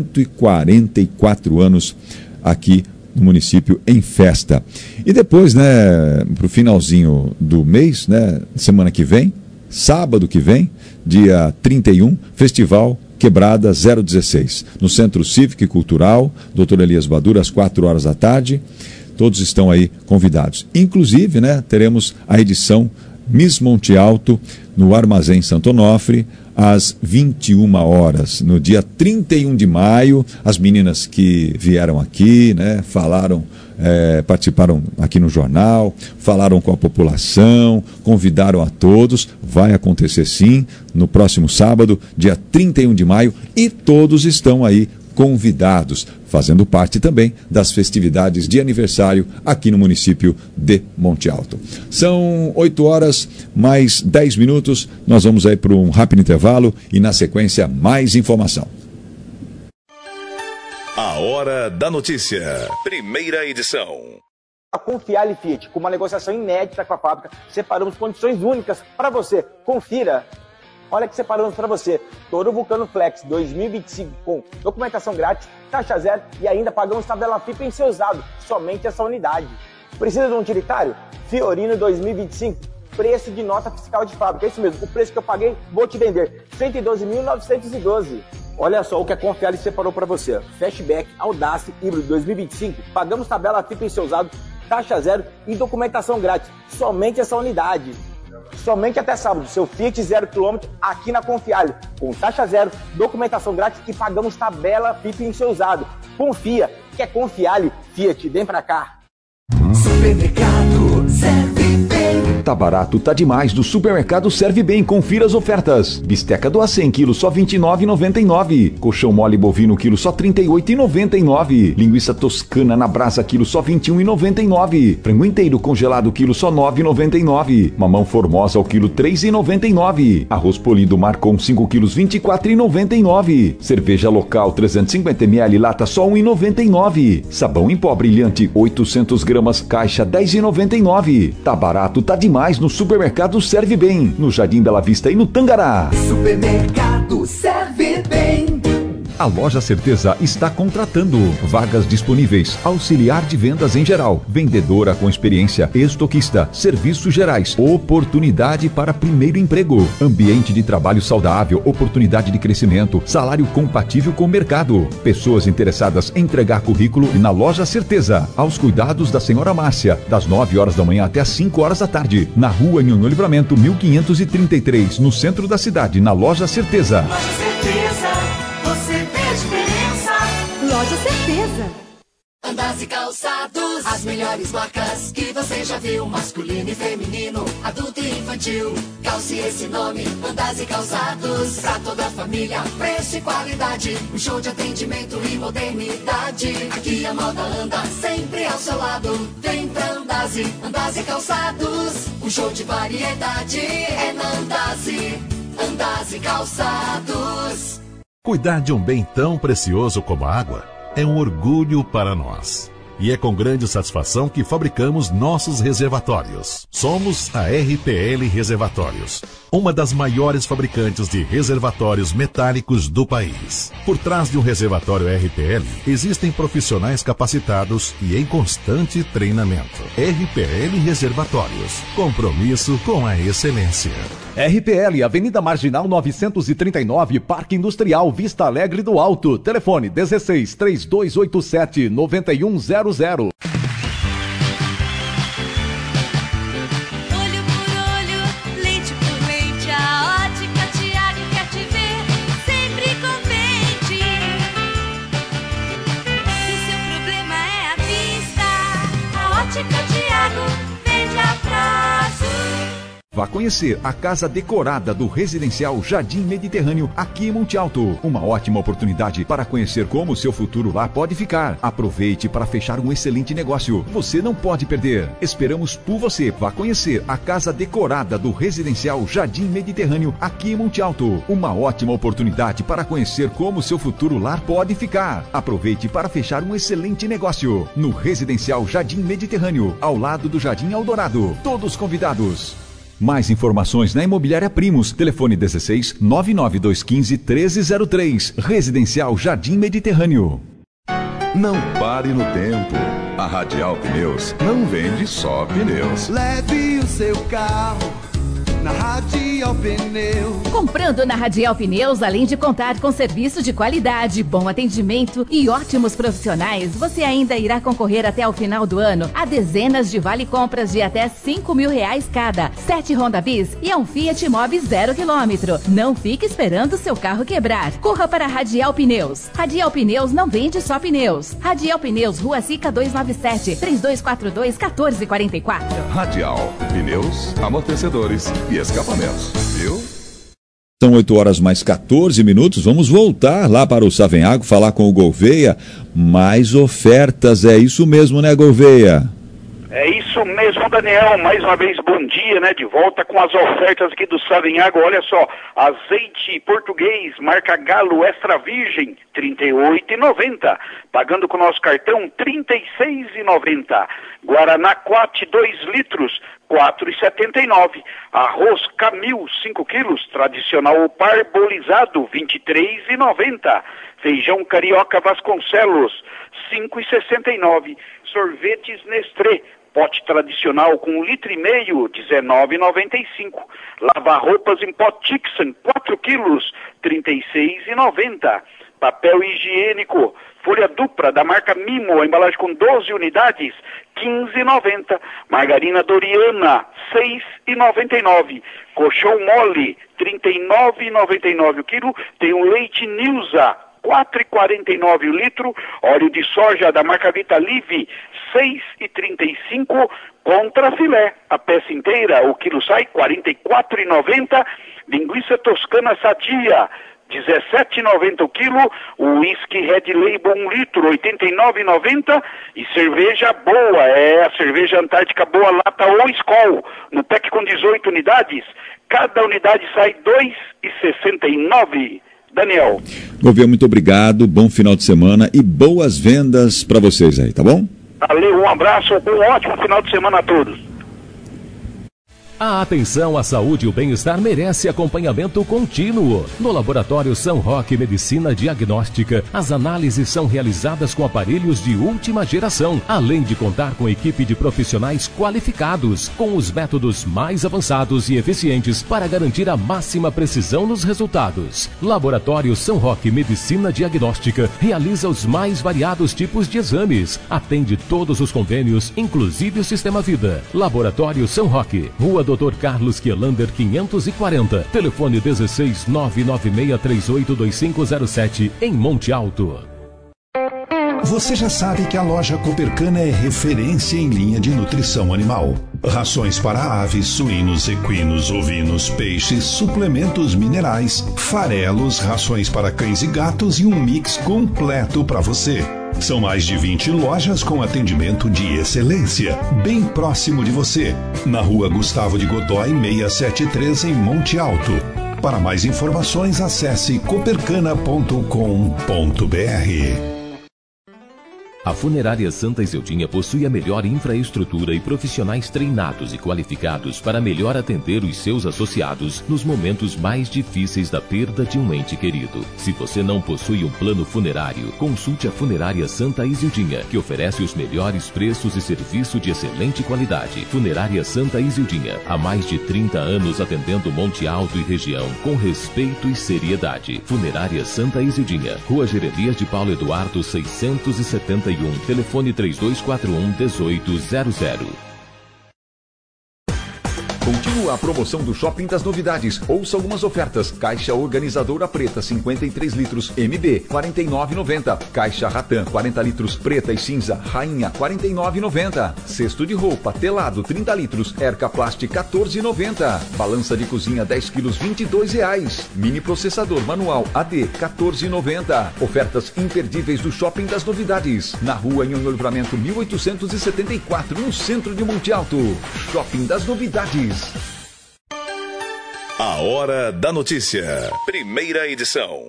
144 anos aqui no município em festa. E depois, né, para o finalzinho do mês, né, semana que vem, sábado que vem, dia 31, Festival Quebrada 016, no Centro Cívico e Cultural, Dr. Elias Badura, às 4 horas da tarde. Todos estão aí convidados. Inclusive, né, teremos a edição Miss Monte Alto no Armazém Santo Onofre, às 21 horas, no dia 31 de maio. As meninas que vieram aqui, né, falaram, participaram aqui no jornal, falaram com a população, convidaram a todos. Vai acontecer sim, no próximo sábado, dia 31 de maio, e todos estão aí convidados, fazendo parte também das festividades de aniversário aqui no município de Monte Alto. São 8 horas mais 10 minutos, nós vamos aí para um rápido intervalo e na sequência mais informação. A Hora da Notícia, primeira edição. A Confiale Fiat, com uma negociação inédita com a fábrica, separamos condições únicas para você. Confira. Olha que separamos para você. Toro Vulcano Flex 2025 com documentação grátis, taxa zero e ainda pagamos tabela FIP em seu usado. Somente essa unidade. Precisa de um utilitário? Fiorino 2025. Preço de nota fiscal de fábrica. É isso mesmo. O preço que eu paguei, vou te vender. R$ 112.912. Olha só o que a Confiale separou para você. Fastback Audace Híbrido 2025. Pagamos tabela FIP em seu usado, taxa zero e documentação grátis. Somente essa unidade. Somente até sábado, seu Fiat 0 km aqui na Confiale, com taxa zero, documentação grátis e pagamos tabela FIP em seu usado. Confia, que é Confiale Fiat, vem pra cá. Supermercado Serve Bem. Tá barato, tá demais. Do Supermercado Serve Bem, confira as ofertas. Bisteca do A100 kg só R$ 29,99. Colchão mole bovino quilo só R$ 38,99. Linguiça toscana na brasa quilo só R$ 21,99. Frango inteiro congelado quilo só R$ 9,99. Mamão formosa ao quilo R$ 3,99. Arroz polido Marcon 5 quilos R$ 24,99. Cerveja local 350 ml lata só R$ 1,99. Sabão em pó brilhante 800 gramas caixa R$ 10,99. Tá barato, tá demais no Supermercado Serve Bem, no Jardim Bela Vista e no Tangará. Supermercado Serve Bem. A Loja Certeza está contratando. Vagas disponíveis. Auxiliar de vendas em geral. Vendedora com experiência. Estoquista. Serviços gerais. Oportunidade para primeiro emprego. Ambiente de trabalho saudável. Oportunidade de crescimento. Salário compatível com o mercado. Pessoas interessadas em entregar currículo na Loja Certeza. Aos cuidados da senhora Márcia. Das 9 horas da manhã até as 5 horas da tarde. Na rua Nhonhô Livramento 1533. No centro da cidade. Na Loja Certeza. Loja Certeza. Você vê a diferença. Loja Certeza. Andas e calçados, as melhores marcas que você já viu. Masculino e feminino, adulto e infantil. Calce esse nome, Andas e Calçados. Pra toda a família, preço e qualidade. Um show de atendimento e modernidade. Aqui a moda anda sempre ao seu lado. Vem pra Andas e Calçados. Um show de variedade é na Andas e Calçados. Cuidar de um bem tão precioso como a água é um orgulho para nós. E é com grande satisfação que fabricamos nossos reservatórios. Somos a RPL Reservatórios, uma das maiores fabricantes de reservatórios metálicos do país. Por trás de um reservatório RPL, existem profissionais capacitados e em constante treinamento. RPL Reservatórios, compromisso com a excelência. RPL, Avenida Marginal 939, Parque Industrial Vista Alegre do Alto. Telefone 16 3287 9100. Olho por olho, leite por leite, a Ótica Tiago quer te ver sempre contente. Se o seu problema é a vista, a Ótica Tiago vende a prazo. vá conhecer a casa decorada do Residencial Jardim Mediterrâneo aqui em Monte Alto. Uma ótima oportunidade para conhecer como o seu futuro lá pode ficar. Aproveite para fechar um excelente negócio. Você não pode perder. Esperamos por você. Vá conhecer a casa decorada do Residencial Jardim Mediterrâneo aqui em Monte Alto. Uma ótima oportunidade para conhecer como o seu futuro lar pode ficar. Aproveite para fechar um excelente negócio no Residencial Jardim Mediterrâneo, ao lado do Jardim Eldorado. Todos convidados. Mais informações na Imobiliária Primos. Telefone 16 99215 1303. Residencial Jardim Mediterrâneo. Não pare no tempo. A Radial Pneus não vende só pneus. Leve o seu carro na Radial Pneus. Comprando na Radial Pneus, além de contar com serviço de qualidade, bom atendimento e ótimos profissionais, você ainda irá concorrer até o final do ano a dezenas de vale-compras de até R$5.000 cada, 7 Honda Bis e um Fiat Mobi 0 km. Não fique esperando seu carro quebrar. Corra para a Radial Pneus. Radial Pneus não vende só pneus. Radial Pneus, Rua Sica 297, 3242-1444. Radial Pneus, amortecedores e escapamentos, viu? São 8 horas mais 14 minutos. Vamos voltar lá para o Savenhago, falar com o Gouveia. Mais ofertas, é isso mesmo, né, Gouveia? É isso mesmo, Daniel. Mais uma vez, bom dia, né? De volta com as ofertas aqui do Savenhago. Olha só, azeite português, marca Galo Extra Virgem, R$ 38,90. Pagando com o nosso cartão, R$ 36,90. Guaraná Quat, 2 litros, R$ 4,79. Arroz Camil, 5 quilos, tradicional parbolizado, R$ 23,90. Feijão Carioca Vasconcelos, R$ 5,69. Sorvetes Nestlé, pote tradicional com 1,5 litro, R$ 19,95. Lava-roupas em pó Tixan, 4 quilos, R$ 36,90. Papel higiênico, folha dupla da marca Mimo, a embalagem com 12 unidades, R$ 15,90. Margarina Doriana, R$ 6,99. Colchão mole, R$ 39,99 o quilo. Tem o leite Nilza, R$ 4,49 o litro. Óleo de soja da marca Vitalive, R$ 6,35. Contra filé, a peça inteira, o quilo sai R$ 44,90. Linguiça toscana sadia, R$ 17,90 o quilo. O whisky Red Label 1 litro, R$ 89,90. E cerveja boa, é a cerveja Antártica Boa Lata ou Skol, no pack com 18 unidades. Cada unidade sai R$ 2,69. Daniel. Gouveia, muito obrigado, bom final de semana e boas vendas para vocês aí, tá bom? Valeu, um abraço, um ótimo final de semana a todos. A atenção à saúde e o bem-estar merece acompanhamento contínuo. No Laboratório São Roque Medicina Diagnóstica, as análises são realizadas com aparelhos de última geração, além de contar com equipe de profissionais qualificados, com os métodos mais avançados e eficientes para garantir a máxima precisão nos resultados. Laboratório São Roque Medicina Diagnóstica realiza os mais variados tipos de exames, atende todos os convênios, inclusive o Sistema Vida. Laboratório São Roque, Rua Dr. Carlos Kielander 540, telefone 16 996382507, em Monte Alto. Você já sabe que a loja Copercana é referência em linha de nutrição animal. Rações para aves, suínos, equinos, ovinos, peixes, suplementos minerais, farelos, rações para cães e gatos e um mix completo para você. São mais de 20 lojas com atendimento de excelência, bem próximo de você, na Rua Gustavo de Godói 673, em Monte Alto. Para mais informações, acesse copercana.com.br. A Funerária Santa Izildinha possui a melhor infraestrutura e profissionais treinados e qualificados para melhor atender os seus associados nos momentos mais difíceis da perda de um ente querido. Se você não possui um plano funerário, consulte a Funerária Santa Izildinha, que oferece os melhores preços e serviço de excelente qualidade. Funerária Santa Izildinha, há mais de 30 anos atendendo Monte Alto e região com respeito e seriedade. Funerária Santa Izildinha, Rua Jeremias de Paulo Eduardo 671, telefone 3241-1800. Continua a promoção do Shopping das Novidades. Ouça algumas ofertas. Caixa organizadora preta 53 litros MB 49,90. Caixa Ratan 40 litros preta e cinza Rainha 49,90. Cesto de roupa telado 30 litros Erca Plast 14,90. Balança de cozinha 10 quilos R$22. Mini processador manual AD 14,90. Ofertas imperdíveis do Shopping das Novidades. Na rua Nhonhô Livramento 1874, no centro de Monte Alto. Shopping das Novidades. A Hora da Notícia. Primeira edição.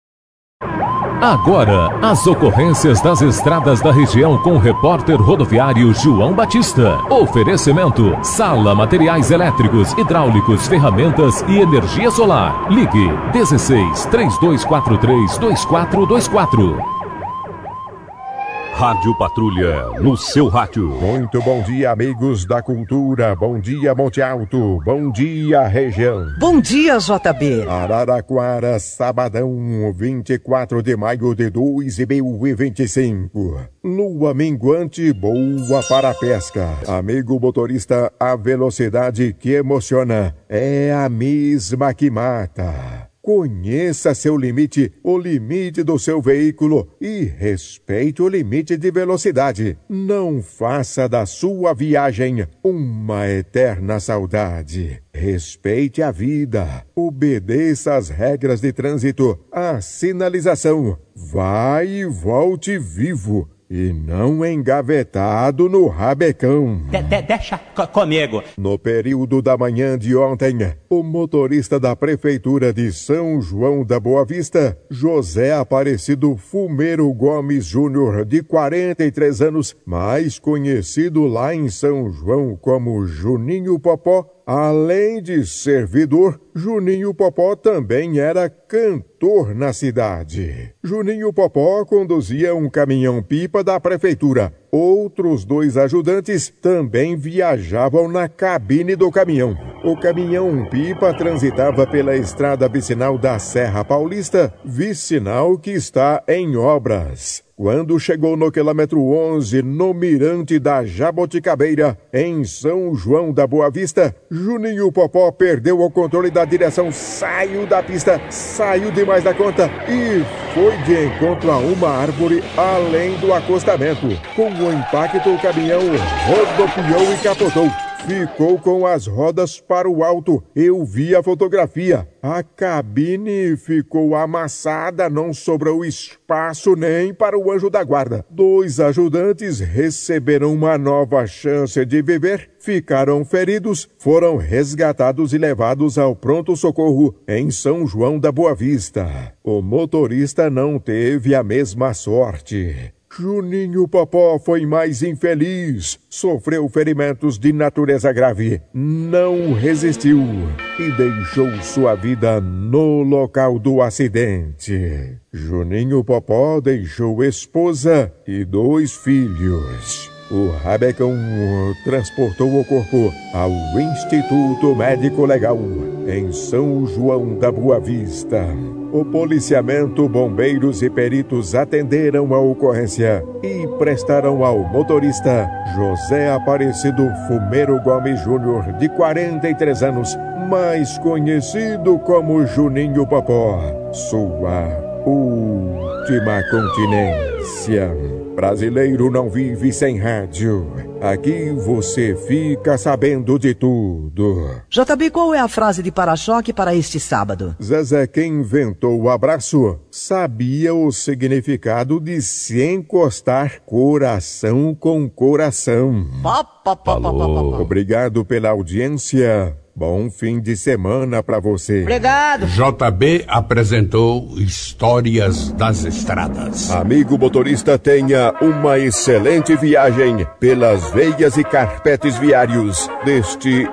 Agora, as ocorrências das estradas da região com o repórter rodoviário João Batista. Oferecimento: Sala Materiais Elétricos, Hidráulicos, Ferramentas e Energia Solar. Ligue 16 3243 2424. Rádio Patrulha, no seu rádio. Muito bom dia, amigos da cultura. Bom dia, Monte Alto. Bom dia, região. Bom dia, JB. Araraquara, sabadão, 24 de maio de 2025. Lua minguante, boa para a pesca. Amigo motorista, a velocidade que emociona é a mesma que mata. Conheça seu limite, o limite do seu veículo e respeite o limite de velocidade. Não faça da sua viagem uma eterna saudade. Respeite a vida, obedeça às regras de trânsito, a sinalização. Vai e volte vivo. E não engavetado no rabecão. Deixa comigo. No período da manhã de ontem, o motorista da Prefeitura de São João da Boa Vista, José Aparecido Fumeiro Gomes Júnior, de 43 anos, mais conhecido lá em São João como Juninho Popó, além de servidor, Juninho Popó também era cantor na cidade. Juninho Popó conduzia um caminhão-pipa da prefeitura. Outros 2 ajudantes também viajavam na cabine do caminhão. O caminhão-pipa transitava pela estrada vicinal da Serra Paulista, vicinal que está em obras. Quando chegou no quilômetro 11, no mirante da Jaboticabeira, em São João da Boa Vista, Juninho Popó perdeu o controle da direção, saiu da pista, saiu demais da conta e foi de encontro a uma árvore além do acostamento. Com o impacto, o caminhão rodopiou e capotou. Ficou com as rodas para o alto. Eu vi a fotografia. A cabine ficou amassada, não sobrou espaço nem para o anjo da guarda. 2 ajudantes receberam uma nova chance de viver, ficaram feridos, foram resgatados e levados ao pronto-socorro em São João da Boa Vista. O motorista não teve a mesma sorte. Juninho Popó foi mais infeliz, sofreu ferimentos de natureza grave, não resistiu e deixou sua vida no local do acidente. Juninho Popó deixou esposa e 2 filhos. O rabecão transportou o corpo ao Instituto Médico Legal, em São João da Boa Vista. O policiamento, bombeiros e peritos atenderam a ocorrência e prestaram ao motorista José Aparecido Fumeiro Gomes Júnior, de 43 anos, mais conhecido como Juninho Popó, sua última continência. Brasileiro não vive sem rádio. Aqui você fica sabendo de tudo. JB, qual é a frase de para-choque para este sábado? Zezé, quem inventou o abraço, sabia o significado de se encostar coração com coração. Obrigado pela audiência. Bom fim de semana pra você. Obrigado. JB apresentou Histórias das Estradas. Amigo motorista, tenha uma excelente viagem pelas veias e carpetes viários deste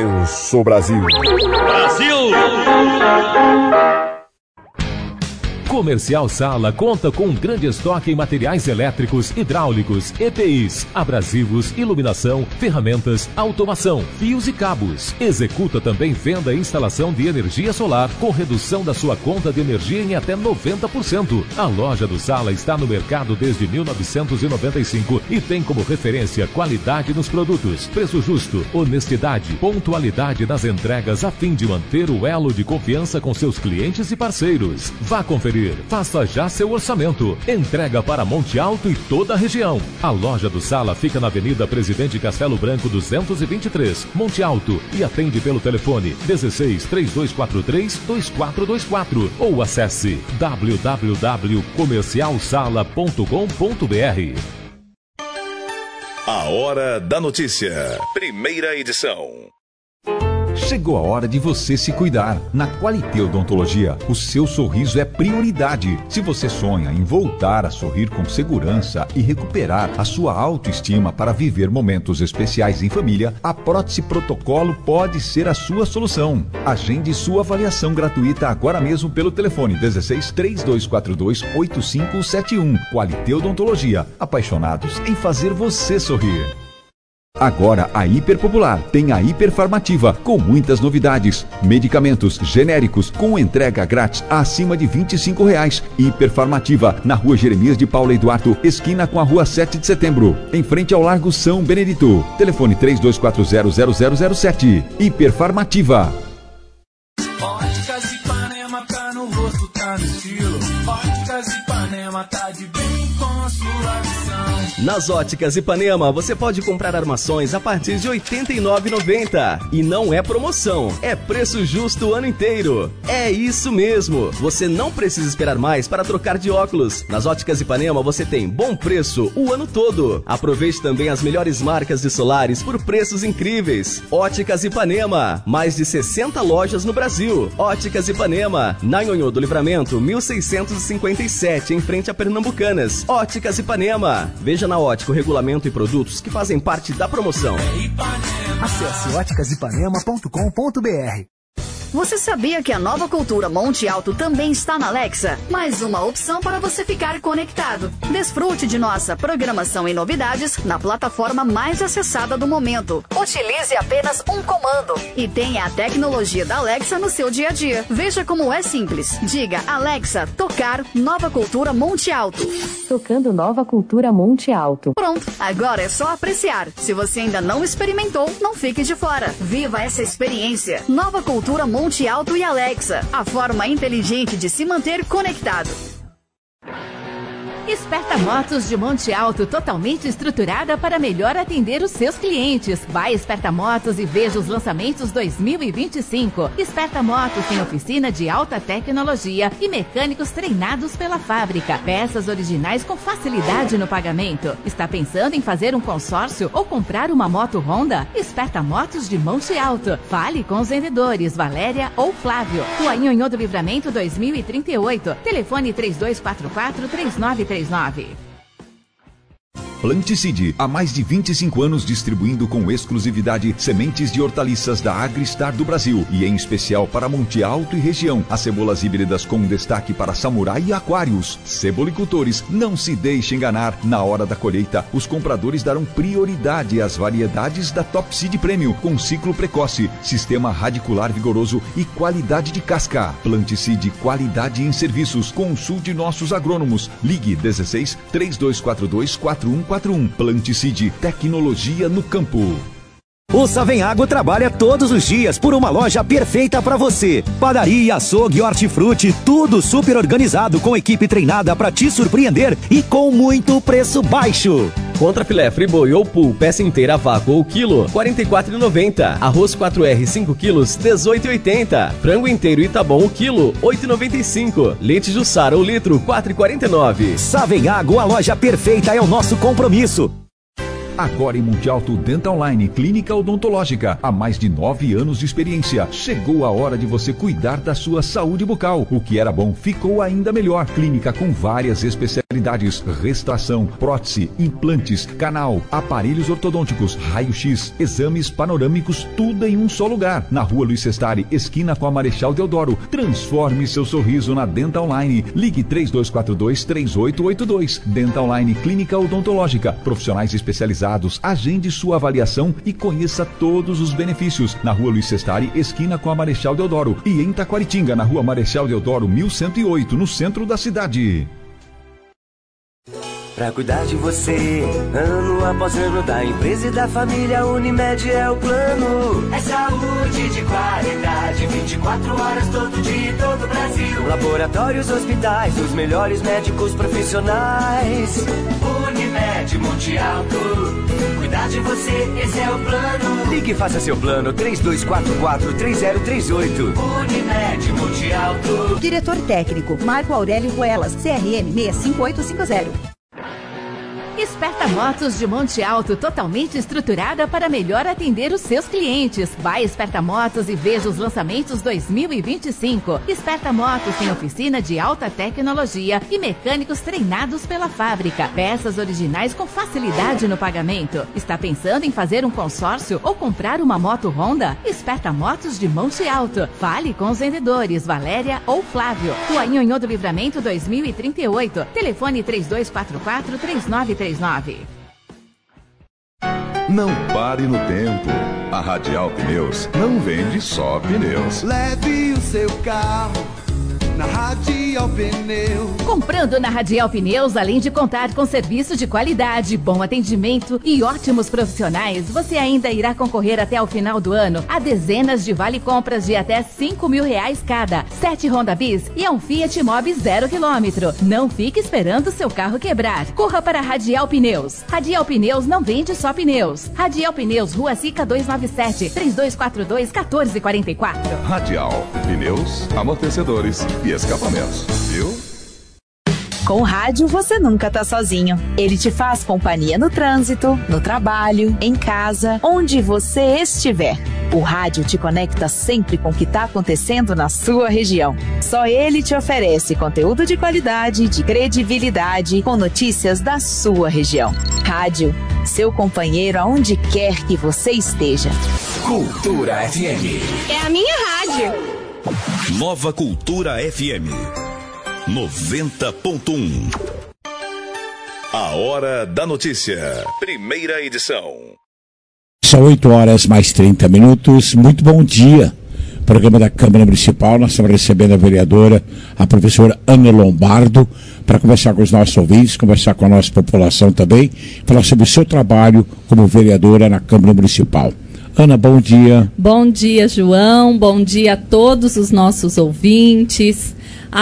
imenso Brasil. Brasil! Comercial Sala conta com um grande estoque em materiais elétricos, hidráulicos, EPIs, abrasivos, iluminação, ferramentas, automação, fios e cabos. Executa também venda e instalação de energia solar com redução da sua conta de energia em até 90%. A loja do Sala está no mercado desde 1995 e tem como referência qualidade nos produtos, preço justo, honestidade, pontualidade nas entregas a fim de manter o elo de confiança com seus clientes e parceiros. Vá conferir. Faça já seu orçamento. Entrega para Monte Alto e toda a região. A loja do Sala fica na Avenida Presidente Castelo Branco 223, Monte Alto, e atende pelo telefone 16 3243 2424 ou acesse www.comercialsala.com.br. A Hora da Notícia. Primeira edição. Chegou a hora de você se cuidar. Na Qualité Odontologia, o seu sorriso é prioridade. Se você sonha em voltar a sorrir com segurança e recuperar a sua autoestima para viver momentos especiais em família, a Prótese Protocolo pode ser a sua solução. Agende sua avaliação gratuita agora mesmo pelo telefone 16 3242 8571. Qualité Odontologia, apaixonados em fazer você sorrir. Agora a Hiper Popular tem a Hiperfarmativa com muitas novidades. Medicamentos genéricos com entrega grátis acima de R$25. Hiperfarmativa na Rua Jeremias de Paula Eduardo, esquina com a Rua 7 de Setembro, em frente ao Largo São Benedito. Telefone 3240-0007. Hiperfarmativa. Óticas Ipanema tá no rosto, tá no estilo. Óticas Ipanema tá de bem com a sua visão. Nas Óticas Ipanema, você pode comprar armações a partir de R$ 89,90. E não é promoção, é preço justo o ano inteiro. É isso mesmo, você não precisa esperar mais para trocar de óculos. Nas Óticas Ipanema você tem bom preço o ano todo. Aproveite também as melhores marcas de solares por preços incríveis. Óticas Ipanema, mais de 60 lojas no Brasil. Óticas Ipanema, na Nhonhô do Livramento, 1657, em frente a Pernambucanas. Óticas Ipanema, veja na Ótica o regulamento e produtos que fazem parte da promoção. Acesse óticasipanema.com.br. Você sabia que a Nova Cultura Monte Alto também está na Alexa? Mais uma opção para você ficar conectado. Desfrute de nossa programação e novidades na plataforma mais acessada do momento. Utilize apenas um comando e tenha a tecnologia da Alexa no seu dia a dia. Veja como é simples. Diga, Alexa, tocar Nova Cultura Monte Alto. Tocando Nova Cultura Monte Alto. Pronto, agora é só apreciar. Se você ainda não experimentou, não fique de fora. Viva essa experiência. Nova Cultura Monte Alto e Alexa, a forma inteligente de se manter conectado. Esperta Motos de Monte Alto, totalmente estruturada para melhor atender os seus clientes. Vai a Esperta Motos e veja os lançamentos 2025. Esperta Motos tem oficina de alta tecnologia e mecânicos treinados pela fábrica. Peças originais com facilidade no pagamento. Está pensando em fazer um consórcio ou comprar uma moto Honda? Esperta Motos de Monte Alto. Fale com os vendedores Valéria ou Flávio. Rua Nhonhô do Livramento 2038. Telefone 3244-3939. Planticide, há mais de 25 anos distribuindo com exclusividade sementes de hortaliças da Agristar do Brasil e em especial para Monte Alto e região. As cebolas híbridas com destaque para samurai e aquários. Cebolicultores, não se deixe enganar. Na hora da colheita, os compradores darão prioridade às variedades da Top Seed Premium com ciclo precoce, sistema radicular vigoroso e qualidade de casca. Planticide, qualidade em serviços. Consulte nossos agrônomos. Ligue 16 3242 4141. Planticide, tecnologia no campo. O Savenhago trabalha todos os dias por uma loja perfeita para você. Padaria, açougue, hortifruti, tudo super organizado com equipe treinada para te surpreender e com muito preço baixo. Contrafilé friboi ou pool, peça inteira a vácuo ou quilo, R$ 44,90. Arroz 4R 5 quilos, R$ 18,80. Frango inteiro Itabom o quilo, R$ 8,95. Leite Jussara o litro, R$ 4,49. Savenhago, a loja perfeita é o nosso compromisso. Agora em Monte Alto Dental Line, clínica odontológica. Há mais de 9 anos de experiência. Chegou a hora de você cuidar da sua saúde bucal. O que era bom ficou ainda melhor. Clínica com várias especialidades Restauração, prótese, implantes, canal, aparelhos ortodônticos, raio-x, exames panorâmicos, tudo em um só lugar. Na Rua Luiz Sestari, esquina com a Marechal Deodoro. Transforme seu sorriso na Dental Line. Ligue 3242-3882. Dental Line Clínica Odontológica. Profissionais especializados. Agende sua avaliação e conheça todos os benefícios. Na Rua Luiz Sestari, esquina com a Marechal Deodoro. E em Taquaritinga, na Rua Marechal Deodoro 1108, no centro da cidade. Pra cuidar de você, ano após ano, da empresa e da família, Unimed é o plano. É saúde de qualidade, 24 horas todo dia em todo o Brasil. Laboratórios, hospitais, os melhores médicos profissionais. Unimed Monte Alto, cuidar de você, esse é o plano. Ligue e faça seu plano, 3244-3038. Unimed Monte Alto. Diretor técnico, Marco Aurélio Ruelas, CRM 65850. Esperta Motos de Monte Alto, totalmente estruturada para melhor atender os seus clientes. Vai a Esperta Motos e veja os lançamentos 2025. Esperta Motos tem oficina de alta tecnologia e mecânicos treinados pela fábrica. Peças originais com facilidade no pagamento. Está pensando em fazer um consórcio ou comprar uma moto Honda? Esperta Motos de Monte Alto. Fale com os vendedores Valéria ou Flávio. Rua Nhonhô do Livramento 2038. Telefone 3244-3939. Não pare no tempo. A Radial Pneus não vende só pneus. Leve o seu carro na Radial Pneus. Comprando na Radial Pneus, além de contar com serviço de qualidade, bom atendimento e ótimos profissionais, você ainda irá concorrer até o final do ano a dezenas de vale-compras de até R$5.000 cada, 7 Honda Bis e um Fiat Mobi 0 km. Não fique esperando seu carro quebrar. Corra para a Radial Pneus. Radial Pneus não vende só pneus. Radial Pneus, Rua Sica 297, 3242-1444. Radial Pneus, amortecedores e escapamentos, viu? Com o rádio você nunca tá sozinho. Ele te faz companhia no trânsito, no trabalho, em casa, onde você estiver. O rádio te conecta sempre com o que tá acontecendo na sua região. Só ele te oferece conteúdo de qualidade, de credibilidade, com notícias da sua região. Rádio, seu companheiro aonde quer que você esteja. Cultura FM. É a minha rádio. Nova Cultura FM 90.1. A Hora da Notícia. Primeira edição. São 8h mais 30. Muito bom dia. Programa da Câmara Municipal. Nós estamos recebendo a vereadora, a professora Ana Lombardo, para conversar com os nossos ouvintes, conversar com a nossa população também, falar sobre o seu trabalho como vereadora na Câmara Municipal. Ana, bom dia. Bom dia, João. Bom dia a todos os nossos ouvintes.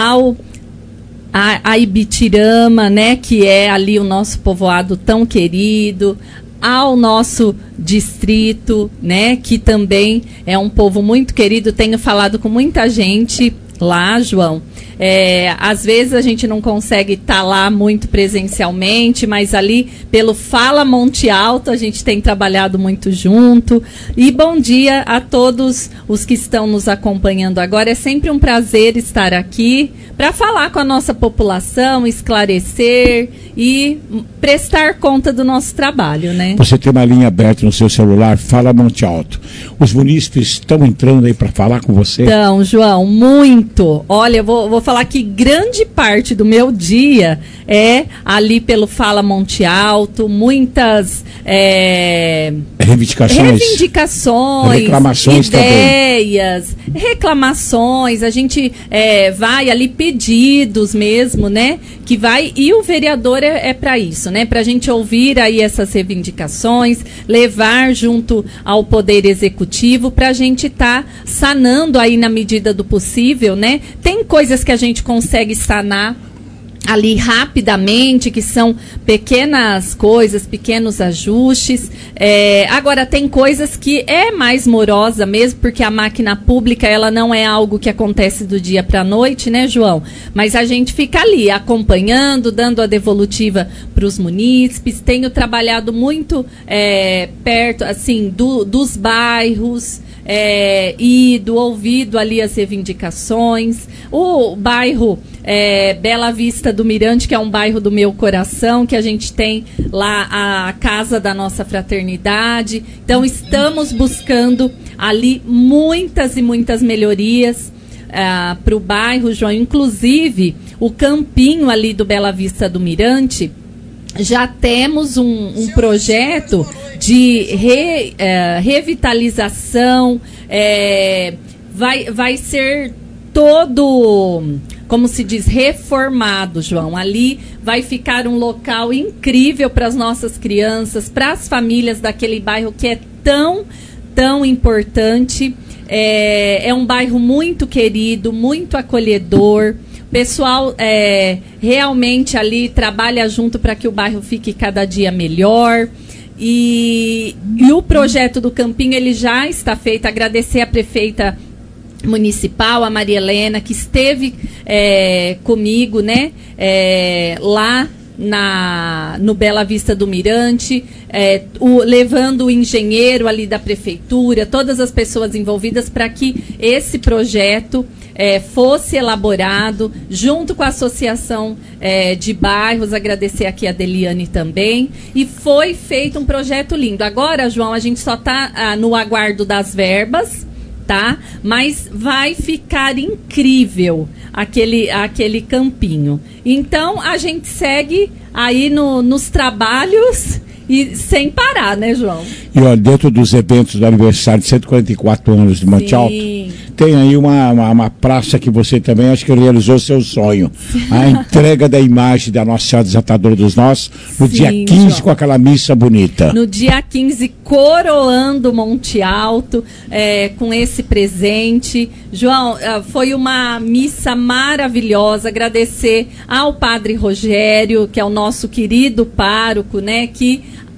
A Ibitirama, né, que é ali o nosso povoado tão querido, ao nosso distrito, né, que também é um povo muito querido. Tenho falado com muita gente lá, João. Às vezes a gente não consegue estar lá muito presencialmente, mas ali pelo Fala Monte Alto a gente tem trabalhado muito junto. E bom dia a todos os que estão nos acompanhando agora. É sempre um prazer estar aqui para falar com a nossa população, esclarecer e prestar conta do nosso trabalho, né? Você tem uma linha aberta no seu celular, Fala Monte Alto. Os munícipes estão entrando aí para falar com você? Então, João, muito. Olha, eu vou falar que grande parte do meu dia é ali pelo Fala Monte Alto, muitas reivindicações, reclamações, ideias, também. Reclamações, a gente vai ali, pedidos mesmo, né? Que vai, e o vereador é para isso, né? Para a gente ouvir aí essas reivindicações, levar junto ao Poder Executivo para a gente estar sanando aí na medida do possível, né? Tem coisas que a gente consegue sanar ali rapidamente, que são pequenas coisas, pequenos ajustes. Agora, tem coisas que é mais morosa mesmo, porque a máquina pública, ela não é algo que acontece do dia para a noite, né, João? Mas a gente fica ali, acompanhando, dando a devolutiva para os munícipes. Tenho trabalhado muito perto, assim, dos bairros, ouvido ali as reivindicações. O bairro Bela Vista do Mirante, que é um bairro do meu coração, que a gente tem lá a casa da nossa fraternidade. Então, estamos buscando ali muitas e muitas melhorias para o bairro, João. Inclusive, o campinho ali do Bela Vista do Mirante, já temos um projeto de revitalização, vai ser todo, como se diz, reformado, João. Ali vai ficar um local incrível para as nossas crianças, para as famílias daquele bairro que é tão importante. É um bairro muito querido, muito acolhedor. O pessoal realmente ali trabalha junto para que o bairro fique cada dia melhor. E o projeto do Campinho, ele já está feito. Agradecer a prefeita municipal, a Maria Helena, que esteve comigo, né, lá no Bela Vista do Mirante, levando o engenheiro ali da prefeitura, todas as pessoas envolvidas para que esse projeto fosse elaborado junto com a associação de bairros. Agradecer aqui a Deliane também, e foi feito um projeto lindo. Agora, João, a gente só está no aguardo das verbas, tá? Mas vai ficar incrível aquele campinho. Então, a gente segue aí nos trabalhos e sem parar, né, João? E olha, dentro dos eventos do aniversário de 144 anos de Monte Alto, tem aí uma praça que você também acho que realizou seu sonho. A entrega da imagem da Nossa Senhora Desatadora dos Nós no dia 15, João, com aquela missa bonita. No dia 15, coroando Monte Alto com esse presente. João, foi uma missa maravilhosa. Agradecer ao Padre Rogério, que é o nosso querido pároco, né, que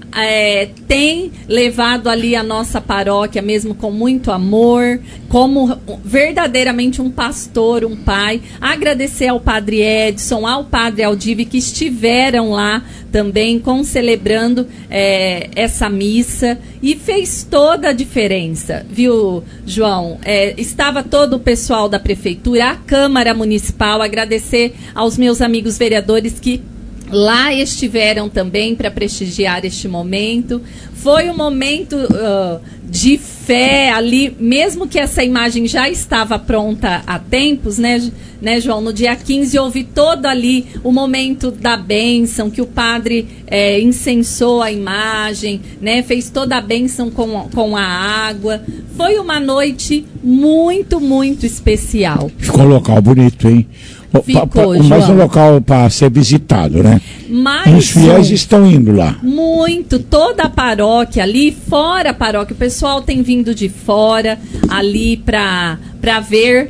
tem levado ali a nossa paróquia mesmo com muito amor, como verdadeiramente um pastor, um pai. Agradecer ao Padre Edson, ao Padre Aldive, que estiveram lá também celebrando essa missa, e fez toda a diferença, viu, João? Estava todo o pessoal da prefeitura, a Câmara Municipal. Agradecer aos meus amigos vereadores que lá estiveram também para prestigiar este momento. Foi um momento de fé ali, mesmo que essa imagem já estava pronta há tempos, né, João? No dia 15 houve todo ali o momento da bênção, que o padre incensou a imagem, né, fez toda a bênção com a água. Foi uma noite muito, muito especial. Ficou um local bonito, hein? Mais um local para ser visitado, né? Os fiéis estão indo lá. Muito, toda a paróquia ali, fora a paróquia, o pessoal tem vindo de fora ali para ver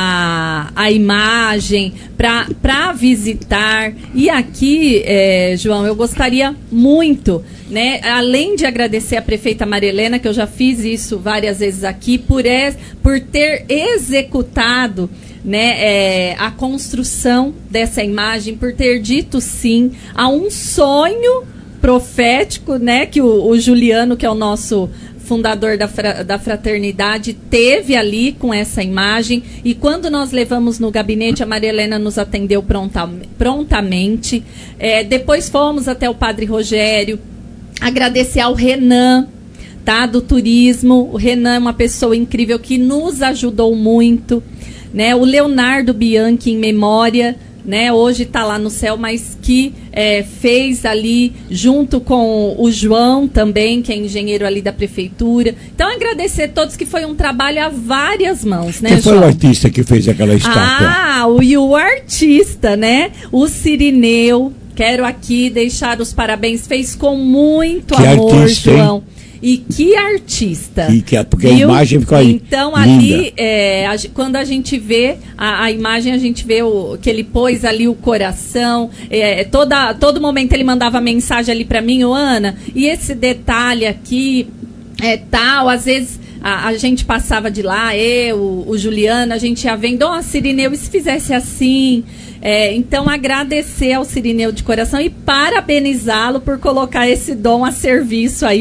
a imagem, para visitar. E aqui, João, eu gostaria muito, né, além de agradecer a prefeita Maria Helena, que eu já fiz isso várias vezes aqui, por ter executado, né, a construção dessa imagem, por ter dito sim a um sonho profético, né, que o Juliano, que é o nosso fundador da fraternidade, teve ali com essa imagem. E quando nós levamos no gabinete, a Maria Helena nos atendeu prontamente. Depois fomos até o Padre Rogério, agradecer ao Renan, tá, do turismo. O Renan é uma pessoa incrível que nos ajudou muito, né? O Leonardo Bianchi, em memória, né, hoje está lá no céu, mas que fez ali junto com o João também, que é engenheiro ali da prefeitura. Então, agradecer a todos, que foi um trabalho a várias mãos, né, Quem foi, João? O artista que fez aquela estátua? O artista, né, o Cirineu. Quero aqui deixar os parabéns, fez com muito amor, artista, João. Hein? E que artista. Porque a imagem ficou aí. Então, linda. Ali, quando a gente vê a imagem, a gente vê que ele pôs ali o coração. Todo momento ele mandava mensagem ali para mim, Ana, e esse detalhe aqui, tal, às vezes a gente passava de lá, o Juliano, a gente ia vendo, Cirineu, e se fizesse assim? Então, agradecer ao Cirineu de coração e parabenizá-lo por colocar esse dom a serviço aí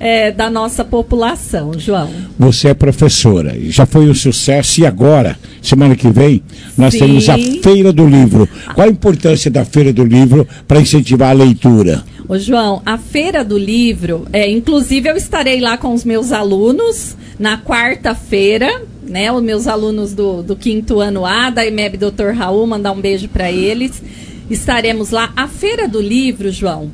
da nossa população, João. Você é professora, já foi um sucesso e agora, semana que vem, nós temos a Feira do Livro. Qual a importância da Feira do Livro para incentivar a leitura? Ô João, a Feira do Livro, inclusive eu estarei lá com os meus alunos na quarta-feira, né? Os meus alunos do 5º ano A, da IMEB Dr. Raul, mandar um beijo para eles. Estaremos lá. A Feira do Livro, João,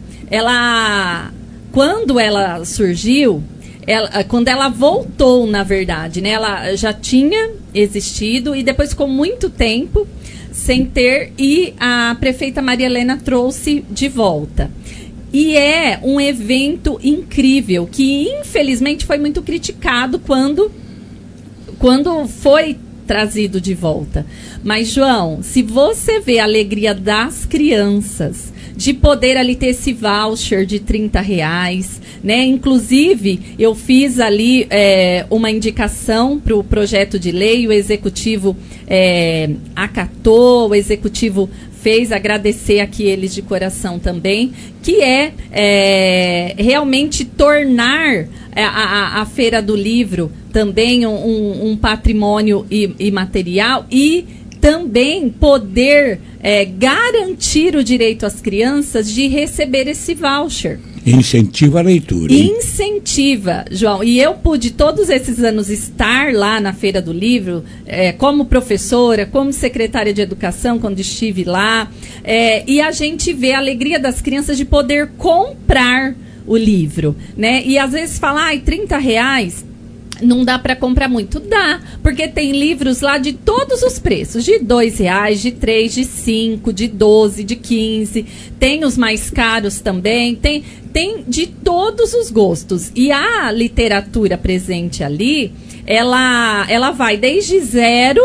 quando ela surgiu, quando ela voltou, na verdade, né? Ela já tinha existido e depois ficou muito tempo sem ter, e a prefeita Maria Helena trouxe de volta. E é um evento incrível, que infelizmente foi muito criticado quando foi trazido de volta. Mas, João, se você vê a alegria das crianças de poder ali ter esse voucher de R$30, né? Inclusive, eu fiz ali uma indicação para o projeto de lei, o executivo acatou, o executivo fez, agradecer aqui eles de coração também, que realmente tornar a Feira do Livro também um patrimônio imaterial e também poder garantir o direito às crianças de receber esse voucher. Incentiva a leitura. Incentiva, João. E eu pude todos esses anos estar lá na Feira do Livro, como professora, como secretária de educação, quando estive lá. E a gente vê a alegria das crianças de poder comprar o livro, né? E às vezes fala, R$30 não dá para comprar muito. Dá, porque tem livros lá de todos os preços, de R$2, de 3, de 5, de 12, de 15. Tem os mais caros também, tem de todos os gostos. E a literatura presente ali, ela vai desde 0,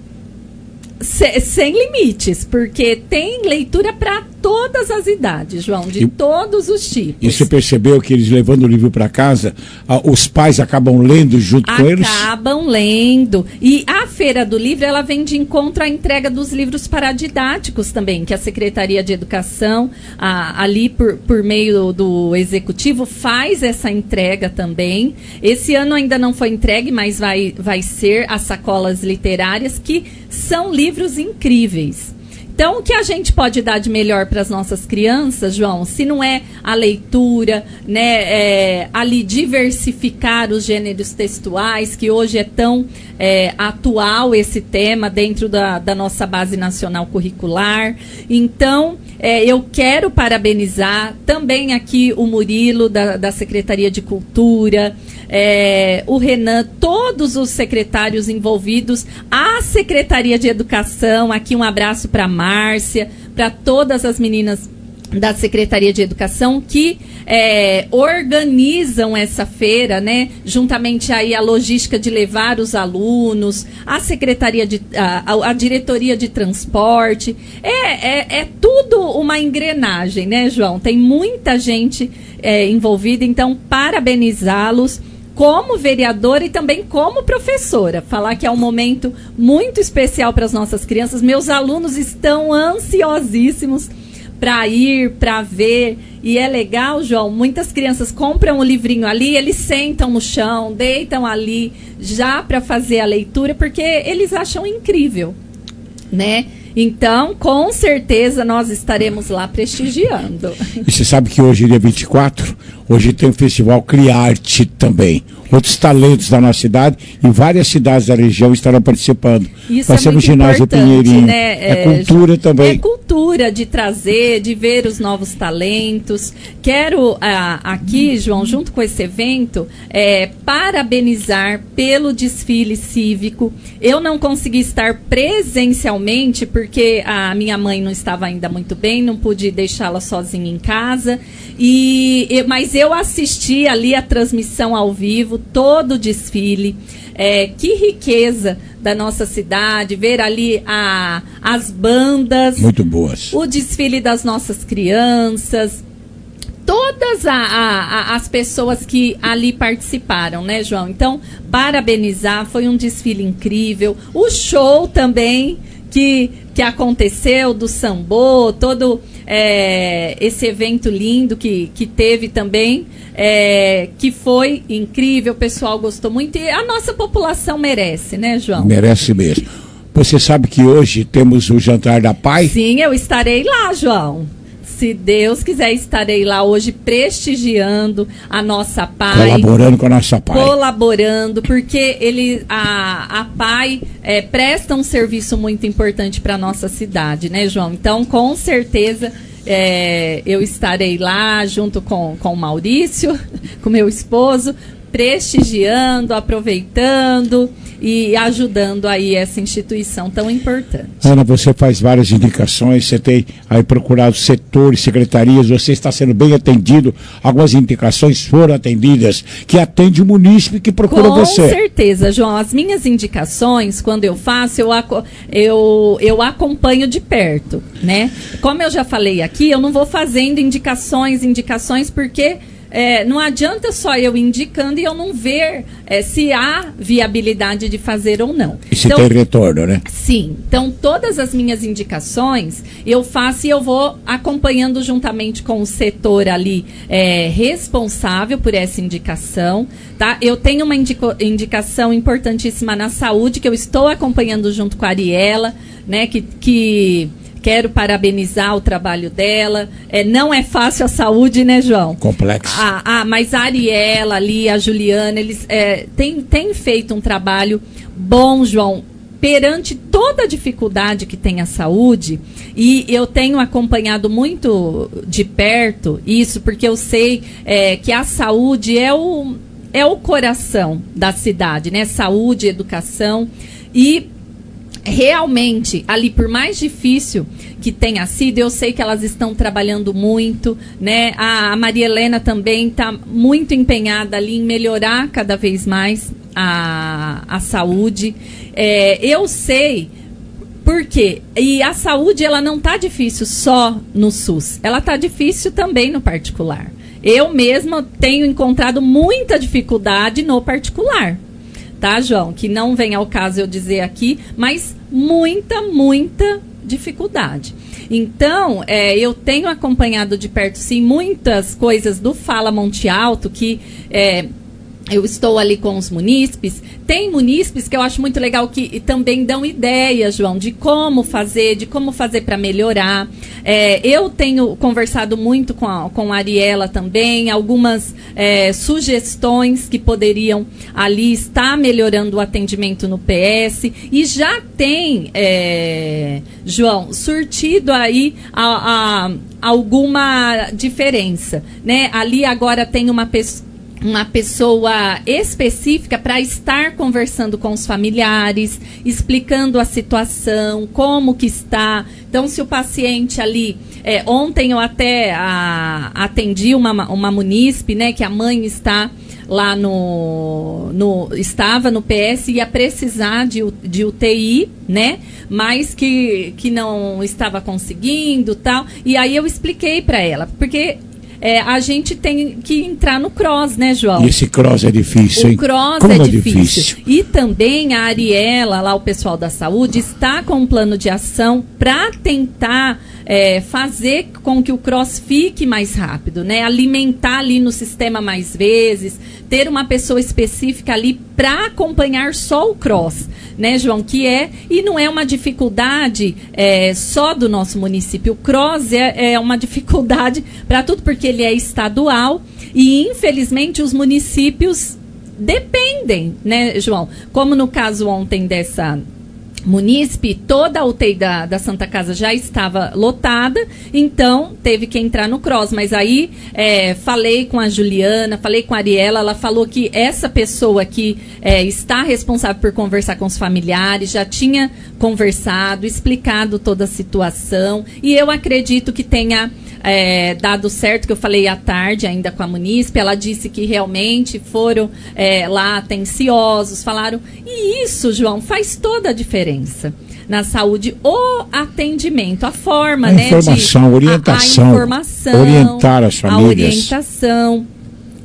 sem limites, porque tem leitura para todas as idades, João, de todos os tipos. E você percebeu que eles levando o livro para casa, os pais acabam lendo junto com eles? Acabam lendo. E a Feira do Livro, ela vem de encontro à entrega dos livros paradidáticos também, que a Secretaria de Educação, ali por meio do Executivo, faz essa entrega também. Esse ano ainda não foi entregue, mas vai ser as sacolas literárias, que são livros incríveis. Então, o que a gente pode dar de melhor para as nossas crianças, João, se não é a leitura, né, ali diversificar os gêneros textuais, que hoje é tão atual esse tema dentro da nossa base nacional curricular. Então, eu quero parabenizar também aqui o Murilo, da Secretaria de Cultura, o Renan, todos os secretários envolvidos, a Secretaria de Educação, aqui um abraço para a Márcia, para todas as meninas da Secretaria de Educação que organizam essa feira, né? Juntamente aí a logística de levar os alunos, a Secretaria a Diretoria de Transporte, é tudo uma engrenagem, né, João? Tem muita gente envolvida, então parabenizá-los como vereadora e também como professora. Falar que é um momento muito especial para as nossas crianças. Meus alunos estão ansiosíssimos para ir, para ver. E é legal, João, muitas crianças compram o livrinho ali, eles sentam no chão, deitam ali já para fazer a leitura, porque eles acham incrível, né? Então, com certeza, nós estaremos lá prestigiando. E você sabe que hoje, dia 24, hoje tem o Festival Criarte também. Outros talentos da nossa cidade e várias cidades da região estarão participando. Isso vai ser no ginásio Pinheirinho. Né? Cultura também. É cultura de trazer, de ver os novos talentos. Quero aqui, João, junto com esse evento, parabenizar pelo desfile cívico. Eu não consegui estar presencialmente porque a minha mãe não estava ainda muito bem, não pude deixá-la sozinha em casa. Mas eu assisti ali a transmissão ao vivo, todo o desfile. Que riqueza da nossa cidade, ver ali as bandas. Muito boas. O desfile das nossas crianças. Todas as pessoas que ali participaram, né, João? Então, parabenizar, foi um desfile incrível. O show também, que que aconteceu, do sambô, todo esse evento lindo que teve também, que foi incrível, o pessoal gostou muito e a nossa população merece, né, João? Merece mesmo. Você sabe que hoje temos o Jantar da Pai? Sim, eu estarei lá, João. Se Deus quiser, estarei lá hoje prestigiando a nossa PAI. Colaborando com a nossa PAI. Colaborando, porque a PAI presta um serviço muito importante para a nossa cidade, né, João? Então, com certeza, eu estarei lá junto com o Maurício, com meu esposo, prestigiando, aproveitando e ajudando aí essa instituição tão importante. Ana, você faz várias indicações, você tem aí procurado setores, secretarias, você está sendo bem atendido, algumas indicações foram atendidas, que atende o munícipe que procura você. Com certeza, João, as minhas indicações, quando eu faço, eu acompanho de perto, né? Como eu já falei aqui, eu não vou fazendo indicações, porque não adianta só eu indicando e eu não ver se há viabilidade de fazer ou não. E se tem retorno, né? Sim. Então, todas as minhas indicações eu faço e eu vou acompanhando juntamente com o setor ali responsável por essa indicação. Tá? Eu tenho uma indicação importantíssima na saúde que eu estou acompanhando junto com a Ariela, né? Que quero parabenizar o trabalho dela. Não é fácil a saúde, né, João? Complexo. Mas a Ariela ali, a Juliana, eles têm feito um trabalho bom, João, perante toda a dificuldade que tem a saúde. E eu tenho acompanhado muito de perto isso, porque eu sei que a saúde é o coração da cidade, né? Saúde, educação e realmente, ali, por mais difícil que tenha sido, eu sei que elas estão trabalhando muito, né? A Maria Helena também está muito empenhada ali em melhorar cada vez mais a saúde. Eu sei por quê? E a saúde, ela não está difícil só no SUS, ela está difícil também no particular. Eu mesma tenho encontrado muita dificuldade no particular. Tá, João? Que não vem ao caso eu dizer aqui, mas muita dificuldade. Então, eu tenho acompanhado de perto, sim, muitas coisas do Fala Monte Alto, que eu estou ali com os munícipes. Tem munícipes que eu acho muito legal que também dão ideias, João, de como fazer para melhorar. Eu tenho conversado muito com a Ariela também, algumas sugestões que poderiam ali estar melhorando o atendimento no PS. E já tem, João, surtido aí alguma diferença, né? Ali agora tem uma pessoa específica para estar conversando com os familiares, explicando a situação, como que está. Então, se o paciente ali... ontem eu até atendi uma munícipe, né, que a mãe está lá estava no PS e ia precisar de UTI, né, mas que não estava conseguindo, tal. E aí eu expliquei para ela, porque... a gente tem que entrar no CROSS, né, João? E esse CROSS é difícil, hein? O CROSS Como é difícil. E também a Ariela, lá o pessoal da saúde, está com um plano de ação para tentar fazer com que o CROSS fique mais rápido, né? Alimentar ali no sistema mais vezes, ter uma pessoa específica ali para acompanhar só o CROSS, né, João? E não é uma dificuldade só do nosso município. O CROSS é uma dificuldade para tudo, porque ele é estadual e, infelizmente, os municípios dependem, né, João? Como no caso ontem dessa munícipe, toda a UTI da Santa Casa já estava lotada, então teve que entrar no CROSS. Mas aí falei com a Juliana, falei com a Ariela, ela falou que essa pessoa que está responsável por conversar com os familiares já tinha conversado, explicado toda a situação, e eu acredito que tenha dado certo, que eu falei à tarde ainda com a munícipe. Ela disse que realmente foram lá atenciosos, falaram, e isso, João, faz toda a diferença na saúde, o atendimento, a forma, a informação, orientação, a informação, orientar as famílias, a orientação.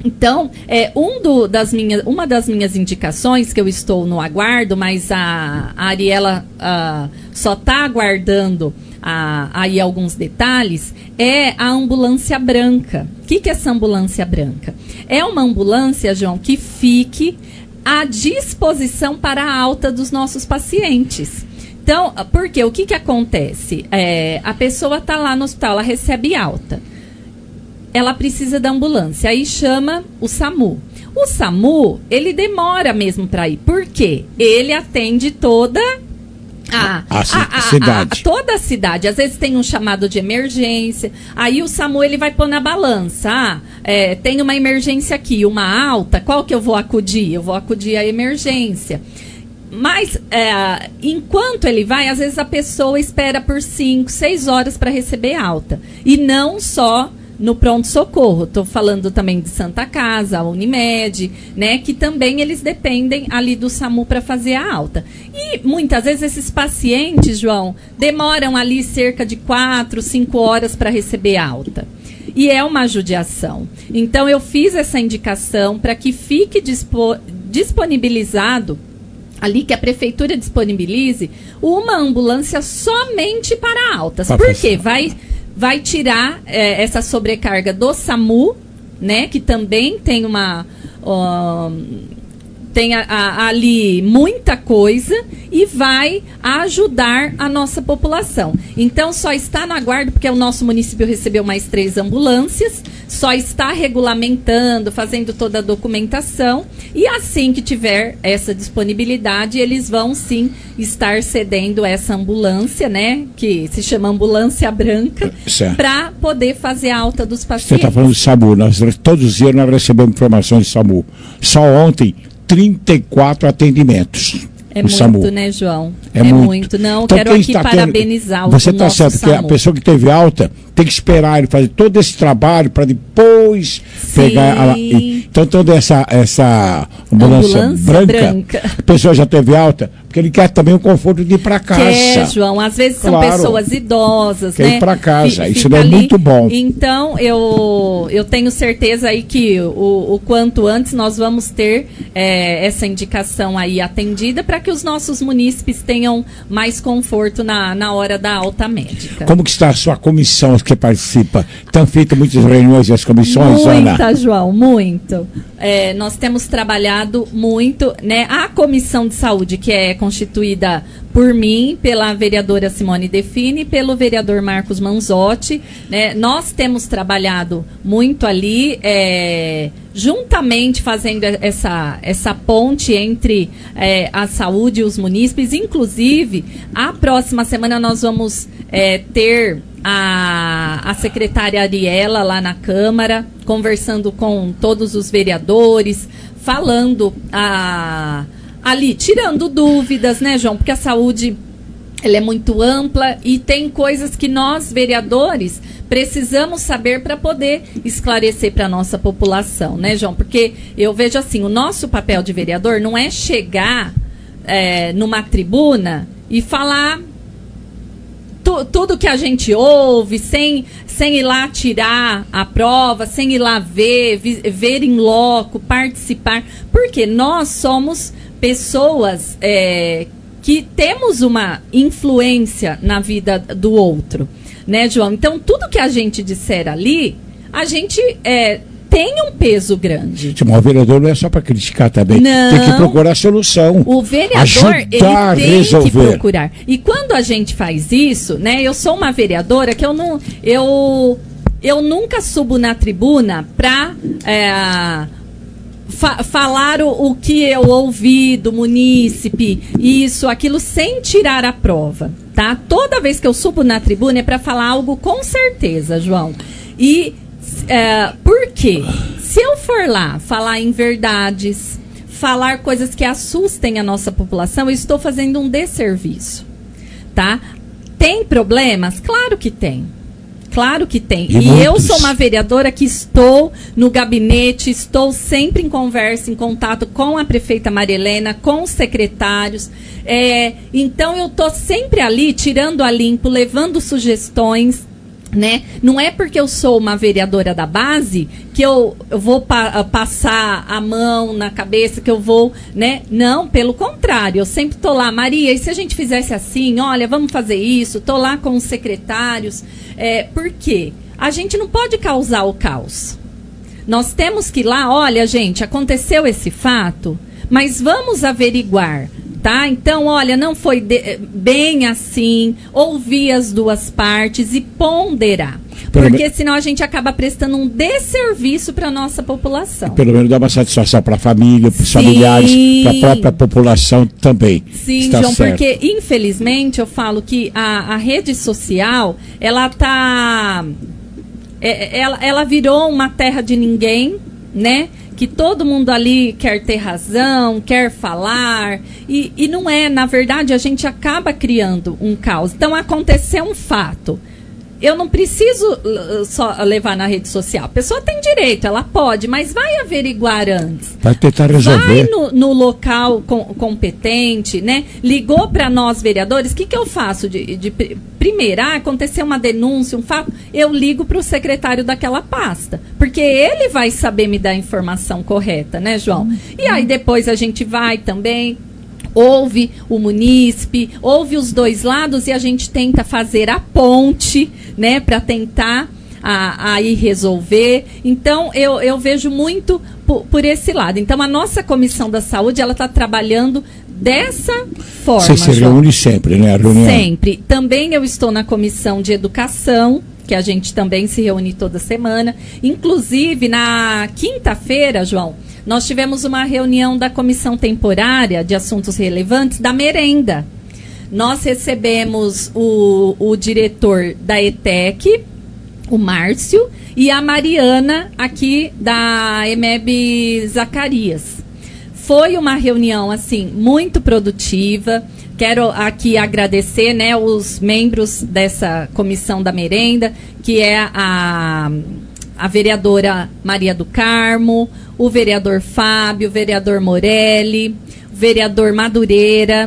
Então, uma das minhas indicações, que eu estou no aguardo, mas a Ariela só está aguardando aí alguns detalhes, é a ambulância branca. O que é essa ambulância branca? É uma ambulância, João, que fique à disposição para a alta dos nossos pacientes. Então, porque o que acontece? A pessoa está lá no hospital, ela recebe alta. Ela precisa da ambulância, aí chama o SAMU. O SAMU, ele demora mesmo para ir. Por quê? Ele atende toda a cidade. Toda a cidade. Às vezes tem um chamado de emergência, aí o SAMU ele vai pôr na balança. Tem uma emergência aqui, uma alta, qual que eu vou acudir? Eu vou acudir à emergência. Mas, enquanto ele vai, às vezes a pessoa espera por 5, 6 horas para receber alta. E não só no pronto-socorro. Estou falando também de Santa Casa, Unimed, né? Que também eles dependem ali do SAMU para fazer a alta. E muitas vezes esses pacientes, João, demoram ali cerca de 4, 5 horas para receber alta. E é uma judiação. Então, eu fiz essa indicação para que fique disponibilizado ali, que a prefeitura disponibilize uma ambulância somente para altas. Por quê? Vai tirar essa sobrecarga do SAMU, né? Que também tem tem ali muita coisa e vai ajudar a nossa população. Então, só está no aguardo, porque o nosso município recebeu mais 3 ambulâncias, só está regulamentando, fazendo toda a documentação, e assim que tiver essa disponibilidade, eles vão sim estar cedendo essa ambulância, né, que se chama ambulância branca, para poder fazer a alta dos pacientes. Você está falando de SAMU, todos os dias nós recebemos informações de SAMU. Só ontem, 34 atendimentos. É muito, SAMU. Né, João? É muito. Não, então, quero aqui parabenizar o Você está certo, que a pessoa que teve alta tem que esperar ele fazer todo esse trabalho para depois pegar. Então, toda essa ambulância branca, a pessoa já teve alta, porque ele quer também o conforto de ir para casa. João, às vezes são pessoas idosas, quer ir para casa, isso é muito bom. Então, eu tenho certeza aí que o quanto antes nós vamos ter essa indicação aí atendida, para que os nossos munícipes tenham mais conforto na hora da alta médica. Como que está a sua comissão que participa? Estão feitas muitas reuniões das comissões, Ana? Muita, João, muito. Nós temos trabalhado muito, né? A comissão de saúde, que é constituída por mim, pela vereadora Simone Define e pelo vereador Marcos Manzotti, né? Nós temos trabalhado muito ali, juntamente fazendo essa ponte entre a saúde e os munícipes. Inclusive, a próxima semana nós vamos ter a secretária Ariela lá na Câmara, conversando com todos os vereadores, falando ali, tirando dúvidas, né, João? Porque a saúde, ela é muito ampla e tem coisas que nós, vereadores, precisamos saber para poder esclarecer para a nossa população, né, João? Porque eu vejo assim, o nosso papel de vereador não é chegar numa tribuna e falar tudo que a gente ouve, sem ir lá tirar a prova, sem ir lá ver em loco, participar, porque nós somos pessoas que temos uma influência na vida do outro, né, João? Então, tudo que a gente disser ali, a gente tem um peso grande. O vereador não é só para criticar também. Não. Tem que procurar solução. O vereador, ele tem que procurar. E quando a gente faz isso, né? Eu sou uma vereadora que eu nunca subo na tribuna para falar o que eu ouvi do munícipe, isso, aquilo, sem tirar a prova, tá? Toda vez que eu subo na tribuna é para falar algo com certeza, João. E por quê? Se eu for lá falar em verdades, falar coisas que assustem a nossa população, eu estou fazendo um desserviço, tá? Tem problemas? Claro que tem. Claro que tem. E eu sou uma vereadora que estou no gabinete, estou sempre em conversa, em contato com a prefeita Maria Helena, com os secretários. Então, eu estou sempre ali, tirando a limpo, levando sugestões, Né? Não é porque eu sou uma vereadora da base que eu vou passar a mão na cabeça, que eu vou, né? Não, pelo contrário, eu sempre tô lá, Maria, e se a gente fizesse assim, olha, vamos fazer isso, tô lá com os secretários, por quê? A gente não pode causar o caos. Nós temos que ir lá, olha, gente, aconteceu esse fato, mas vamos averiguar. Tá? Então, olha, não foi bem assim, ouvir as duas partes e ponderar. Porque senão a gente acaba prestando um desserviço para a nossa população. Pelo menos dá uma satisfação para a família, para os familiares, para a própria população também. Sim, está João, certo. porque infelizmente eu falo que a rede social, ela virou uma terra de ninguém, né? Que todo mundo ali quer ter razão, quer falar, e não é, na verdade, a gente acaba criando um caos. Então, aconteceu um fato. Eu não preciso só levar na rede social. A pessoa tem direito, ela pode, mas vai averiguar antes. Vai tentar resolver. Vai no local competente, né? Ligou para nós, vereadores, o que eu faço? Primeiro, aconteceu uma denúncia, um fato, eu ligo para o secretário daquela pasta. Porque ele vai saber me dar a informação correta, né, João? E aí depois a gente vai também... Ouve o munícipe, ouve os dois lados e a gente tenta fazer a ponte, né, para tentar aí resolver. Então, eu vejo muito por esse lado. Então, a nossa Comissão da Saúde, ela está trabalhando dessa forma. Você se reúne sempre, né? A reunião. Sempre. Também eu estou na Comissão de Educação, que a gente também se reúne toda semana. Inclusive, na quinta-feira, João, nós tivemos uma reunião da Comissão Temporária de Assuntos Relevantes da Merenda. Nós recebemos o diretor da ETEC, o Márcio, e a Mariana, aqui da EMEB Zacarias. Foi uma reunião, assim, muito produtiva. Quero aqui agradecer, né, os membros dessa Comissão da Merenda, que é a vereadora Maria do Carmo, o vereador Fábio, o vereador Morelli, o vereador Madureira,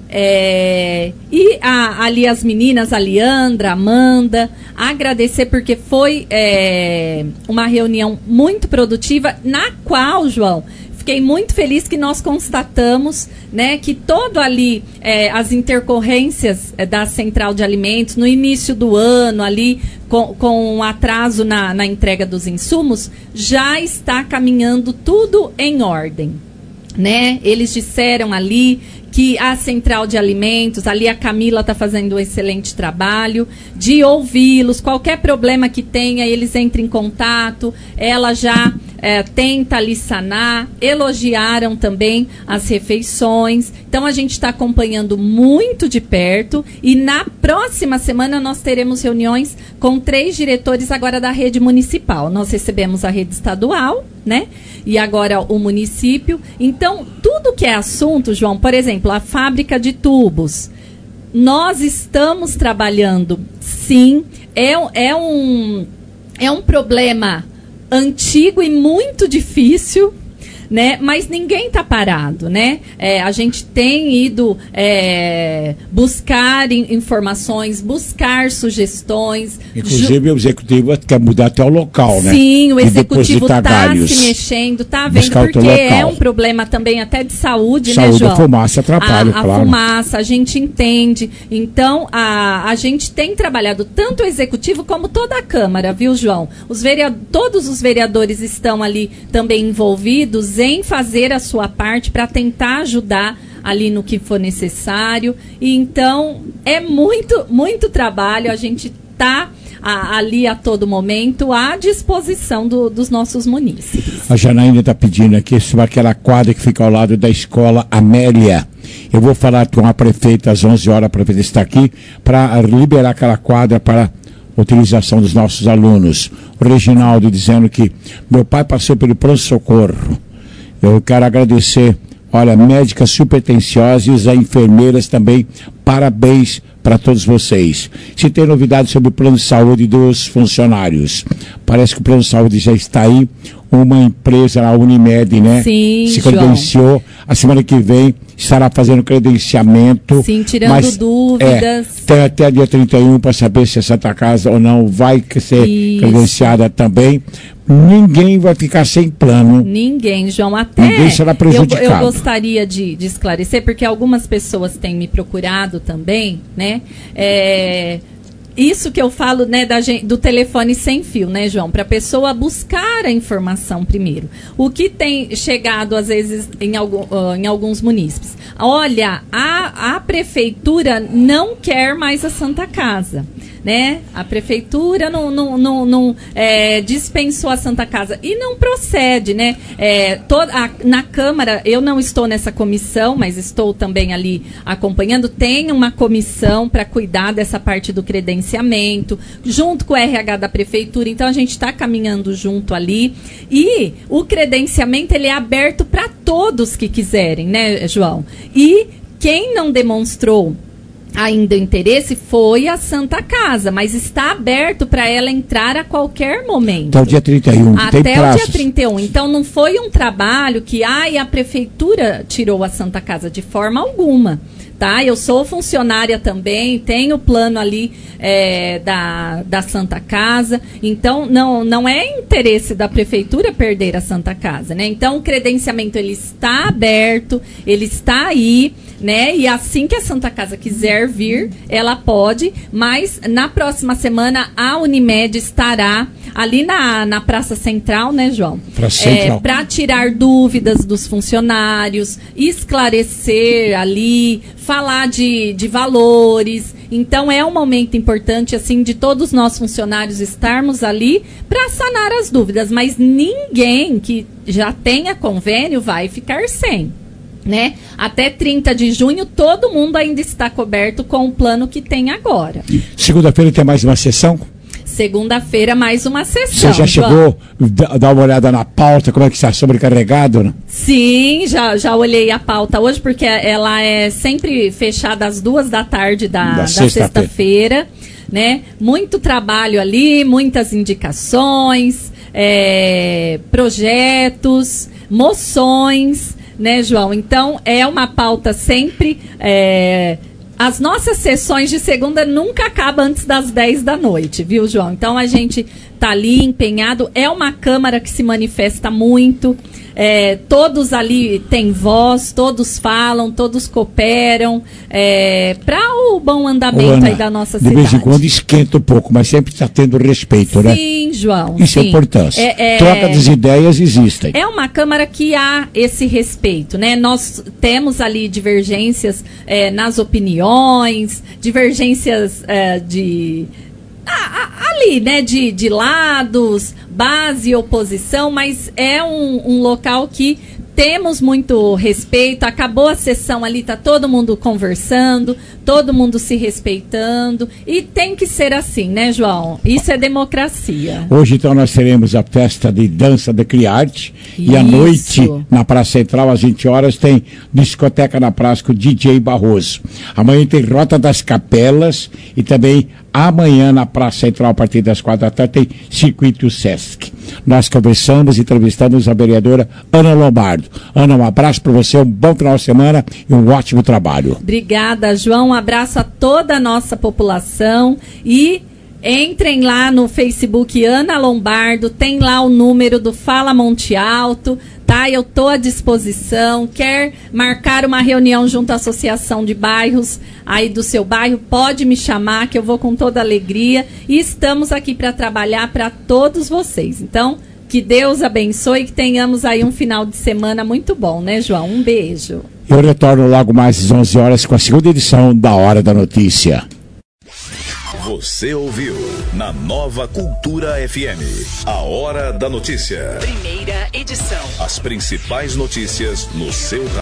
e ali as meninas, a Leandra, a Amanda, agradecer porque foi uma reunião muito produtiva, na qual, João, fiquei muito feliz que nós constatamos, né, que todo ali, as intercorrências da Central de Alimentos, no início do ano, ali, com um atraso na entrega dos insumos, já está caminhando tudo em ordem, né? Eles disseram ali que a Central de Alimentos, ali a Camila está fazendo um excelente trabalho de ouvi-los, qualquer problema que tenha, eles entram em contato, ela já tenta ali sanar, elogiaram também as refeições, então a gente está acompanhando muito de perto e na próxima semana nós teremos reuniões com 3 diretores agora da rede municipal, nós recebemos a rede estadual, né? E agora o município. Então, tudo que é assunto, João, por exemplo, a fábrica de tubos, nós estamos trabalhando, sim, é um problema antigo e muito difícil, né? Mas ninguém está parado, né? A gente tem ido buscar informações, buscar sugestões. Inclusive o executivo quer mudar até o local, né? Sim, o executivo está se mexendo, está vendo, porque é um problema também até de saúde, né, João? A fumaça atrapalha, claro. A fumaça, a gente entende. Então, a gente tem trabalhado tanto o executivo como toda a Câmara, viu, João? Todos os vereadores estão ali também envolvidos em fazer a sua parte para tentar ajudar ali no que for necessário. E então, é muito, muito trabalho. A gente está ali a todo momento à disposição dos nossos munícipes. A Janaína está pedindo aqui sobre aquela quadra que fica ao lado da escola Amélia. Eu vou falar com a prefeita às 11 horas, a prefeita está aqui, para liberar aquela quadra para utilização dos nossos alunos. O Reginaldo dizendo que meu pai passou pelo pronto-socorro. Eu quero agradecer, olha, médicas supertenciosas, a enfermeiras também, parabéns para todos vocês. Se tem novidades sobre o plano de saúde dos funcionários, parece que o plano de saúde já está aí, uma empresa, a Unimed, né? Sim, se credenciou, a semana que vem estará fazendo credenciamento. Sim, tirando dúvidas. Tem até dia 31 para saber se a Santa Casa ou não vai ser credenciada também. Ninguém vai ficar sem plano. Ninguém, João. Até ninguém será prejudicado. Eu gostaria de esclarecer, porque algumas pessoas têm me procurado também, né? Isso que eu falo, né, do telefone sem fio, né, João? Para a pessoa buscar a informação primeiro. O que tem chegado, às vezes, em alguns munícipes? Olha, a prefeitura não quer mais a Santa Casa, né? A prefeitura não dispensou a Santa Casa. E não procede, né? Na Câmara, eu não estou nessa comissão, mas estou também ali acompanhando. Tem uma comissão para cuidar dessa parte do credenciamento, junto com o RH da prefeitura. Então, a gente está caminhando junto ali. E o credenciamento, ele é aberto para todos que quiserem, né, João? E quem não demonstrou ainda o interesse foi a Santa Casa, mas está aberto para ela entrar a qualquer momento. Até o dia 31. Até o dia 31. Então, não foi um trabalho que a prefeitura tirou a Santa Casa de forma alguma. Tá? Eu sou funcionária também, tenho plano ali da Santa Casa, então não é interesse da prefeitura perder a Santa Casa, né? Então o credenciamento ele está aberto, ele está aí, né? E assim que a Santa Casa quiser vir, ela pode, mas na próxima semana a Unimed estará ali na Praça Central, né, João? Para tirar dúvidas dos funcionários, esclarecer ali, falar de valores. Então é um momento importante assim de todos nós funcionários estarmos ali para sanar as dúvidas, mas ninguém que já tenha convênio vai ficar sem, né? Até 30 de junho todo mundo ainda está coberto com o plano que tem agora. Segunda-feira tem mais uma sessão? Segunda-feira, mais uma sessão. Você já chegou a dar uma olhada na pauta, como é que está sobrecarregado? Né? Sim, já olhei a pauta hoje, porque ela é sempre fechada às 14h da sexta-feira, né? Muito trabalho ali, muitas indicações, projetos, moções, né, João? Então, é uma pauta sempre... As nossas sessões de segunda nunca acabam antes das 10 da noite, viu, João? Então, a gente tá ali empenhado. É uma Câmara que se manifesta muito. Todos ali têm voz, todos falam, todos cooperam para o bom andamento, Ana, aí da nossa cidade. De vez em quando esquenta um pouco, mas sempre está tendo respeito, né? Sim, João. Isso é importante. Troca das ideias existem. É uma Câmara que há esse respeito, né? Nós temos ali divergências nas opiniões, divergências ali, né, de lados, base e oposição, mas é um local que temos muito respeito. Acabou a sessão ali, tá todo mundo conversando, todo mundo se respeitando, e tem que ser assim, né, João? Isso é democracia. Hoje, então, nós teremos a festa de dança da Criarte, e à noite, na Praça Central, às 20 horas, tem discoteca na praça com o DJ Barroso. Amanhã tem Rota das Capelas, e também amanhã na Praça Central, a partir das 4 da tarde, tem Circuito Sesc. Nós conversamos e entrevistamos a vereadora Ana Lombardo. Ana, um abraço para você, um bom final de semana e um ótimo trabalho. Obrigada, João. Um abraço a toda a nossa população e entrem lá no Facebook Ana Lombardo, tem lá o número do Fala Monte Alto, tá? Eu estou à disposição. Quer marcar uma reunião junto à Associação de Bairros aí do seu bairro, pode me chamar que eu vou com toda alegria, e estamos aqui para trabalhar para todos vocês. Então, que Deus abençoe e que tenhamos aí um final de semana muito bom, né, João? Um beijo. Eu retorno logo mais às 11 horas com a segunda edição da Hora da Notícia. Você ouviu na Nova Cultura FM, a Hora da Notícia. Primeira edição. As principais notícias no seu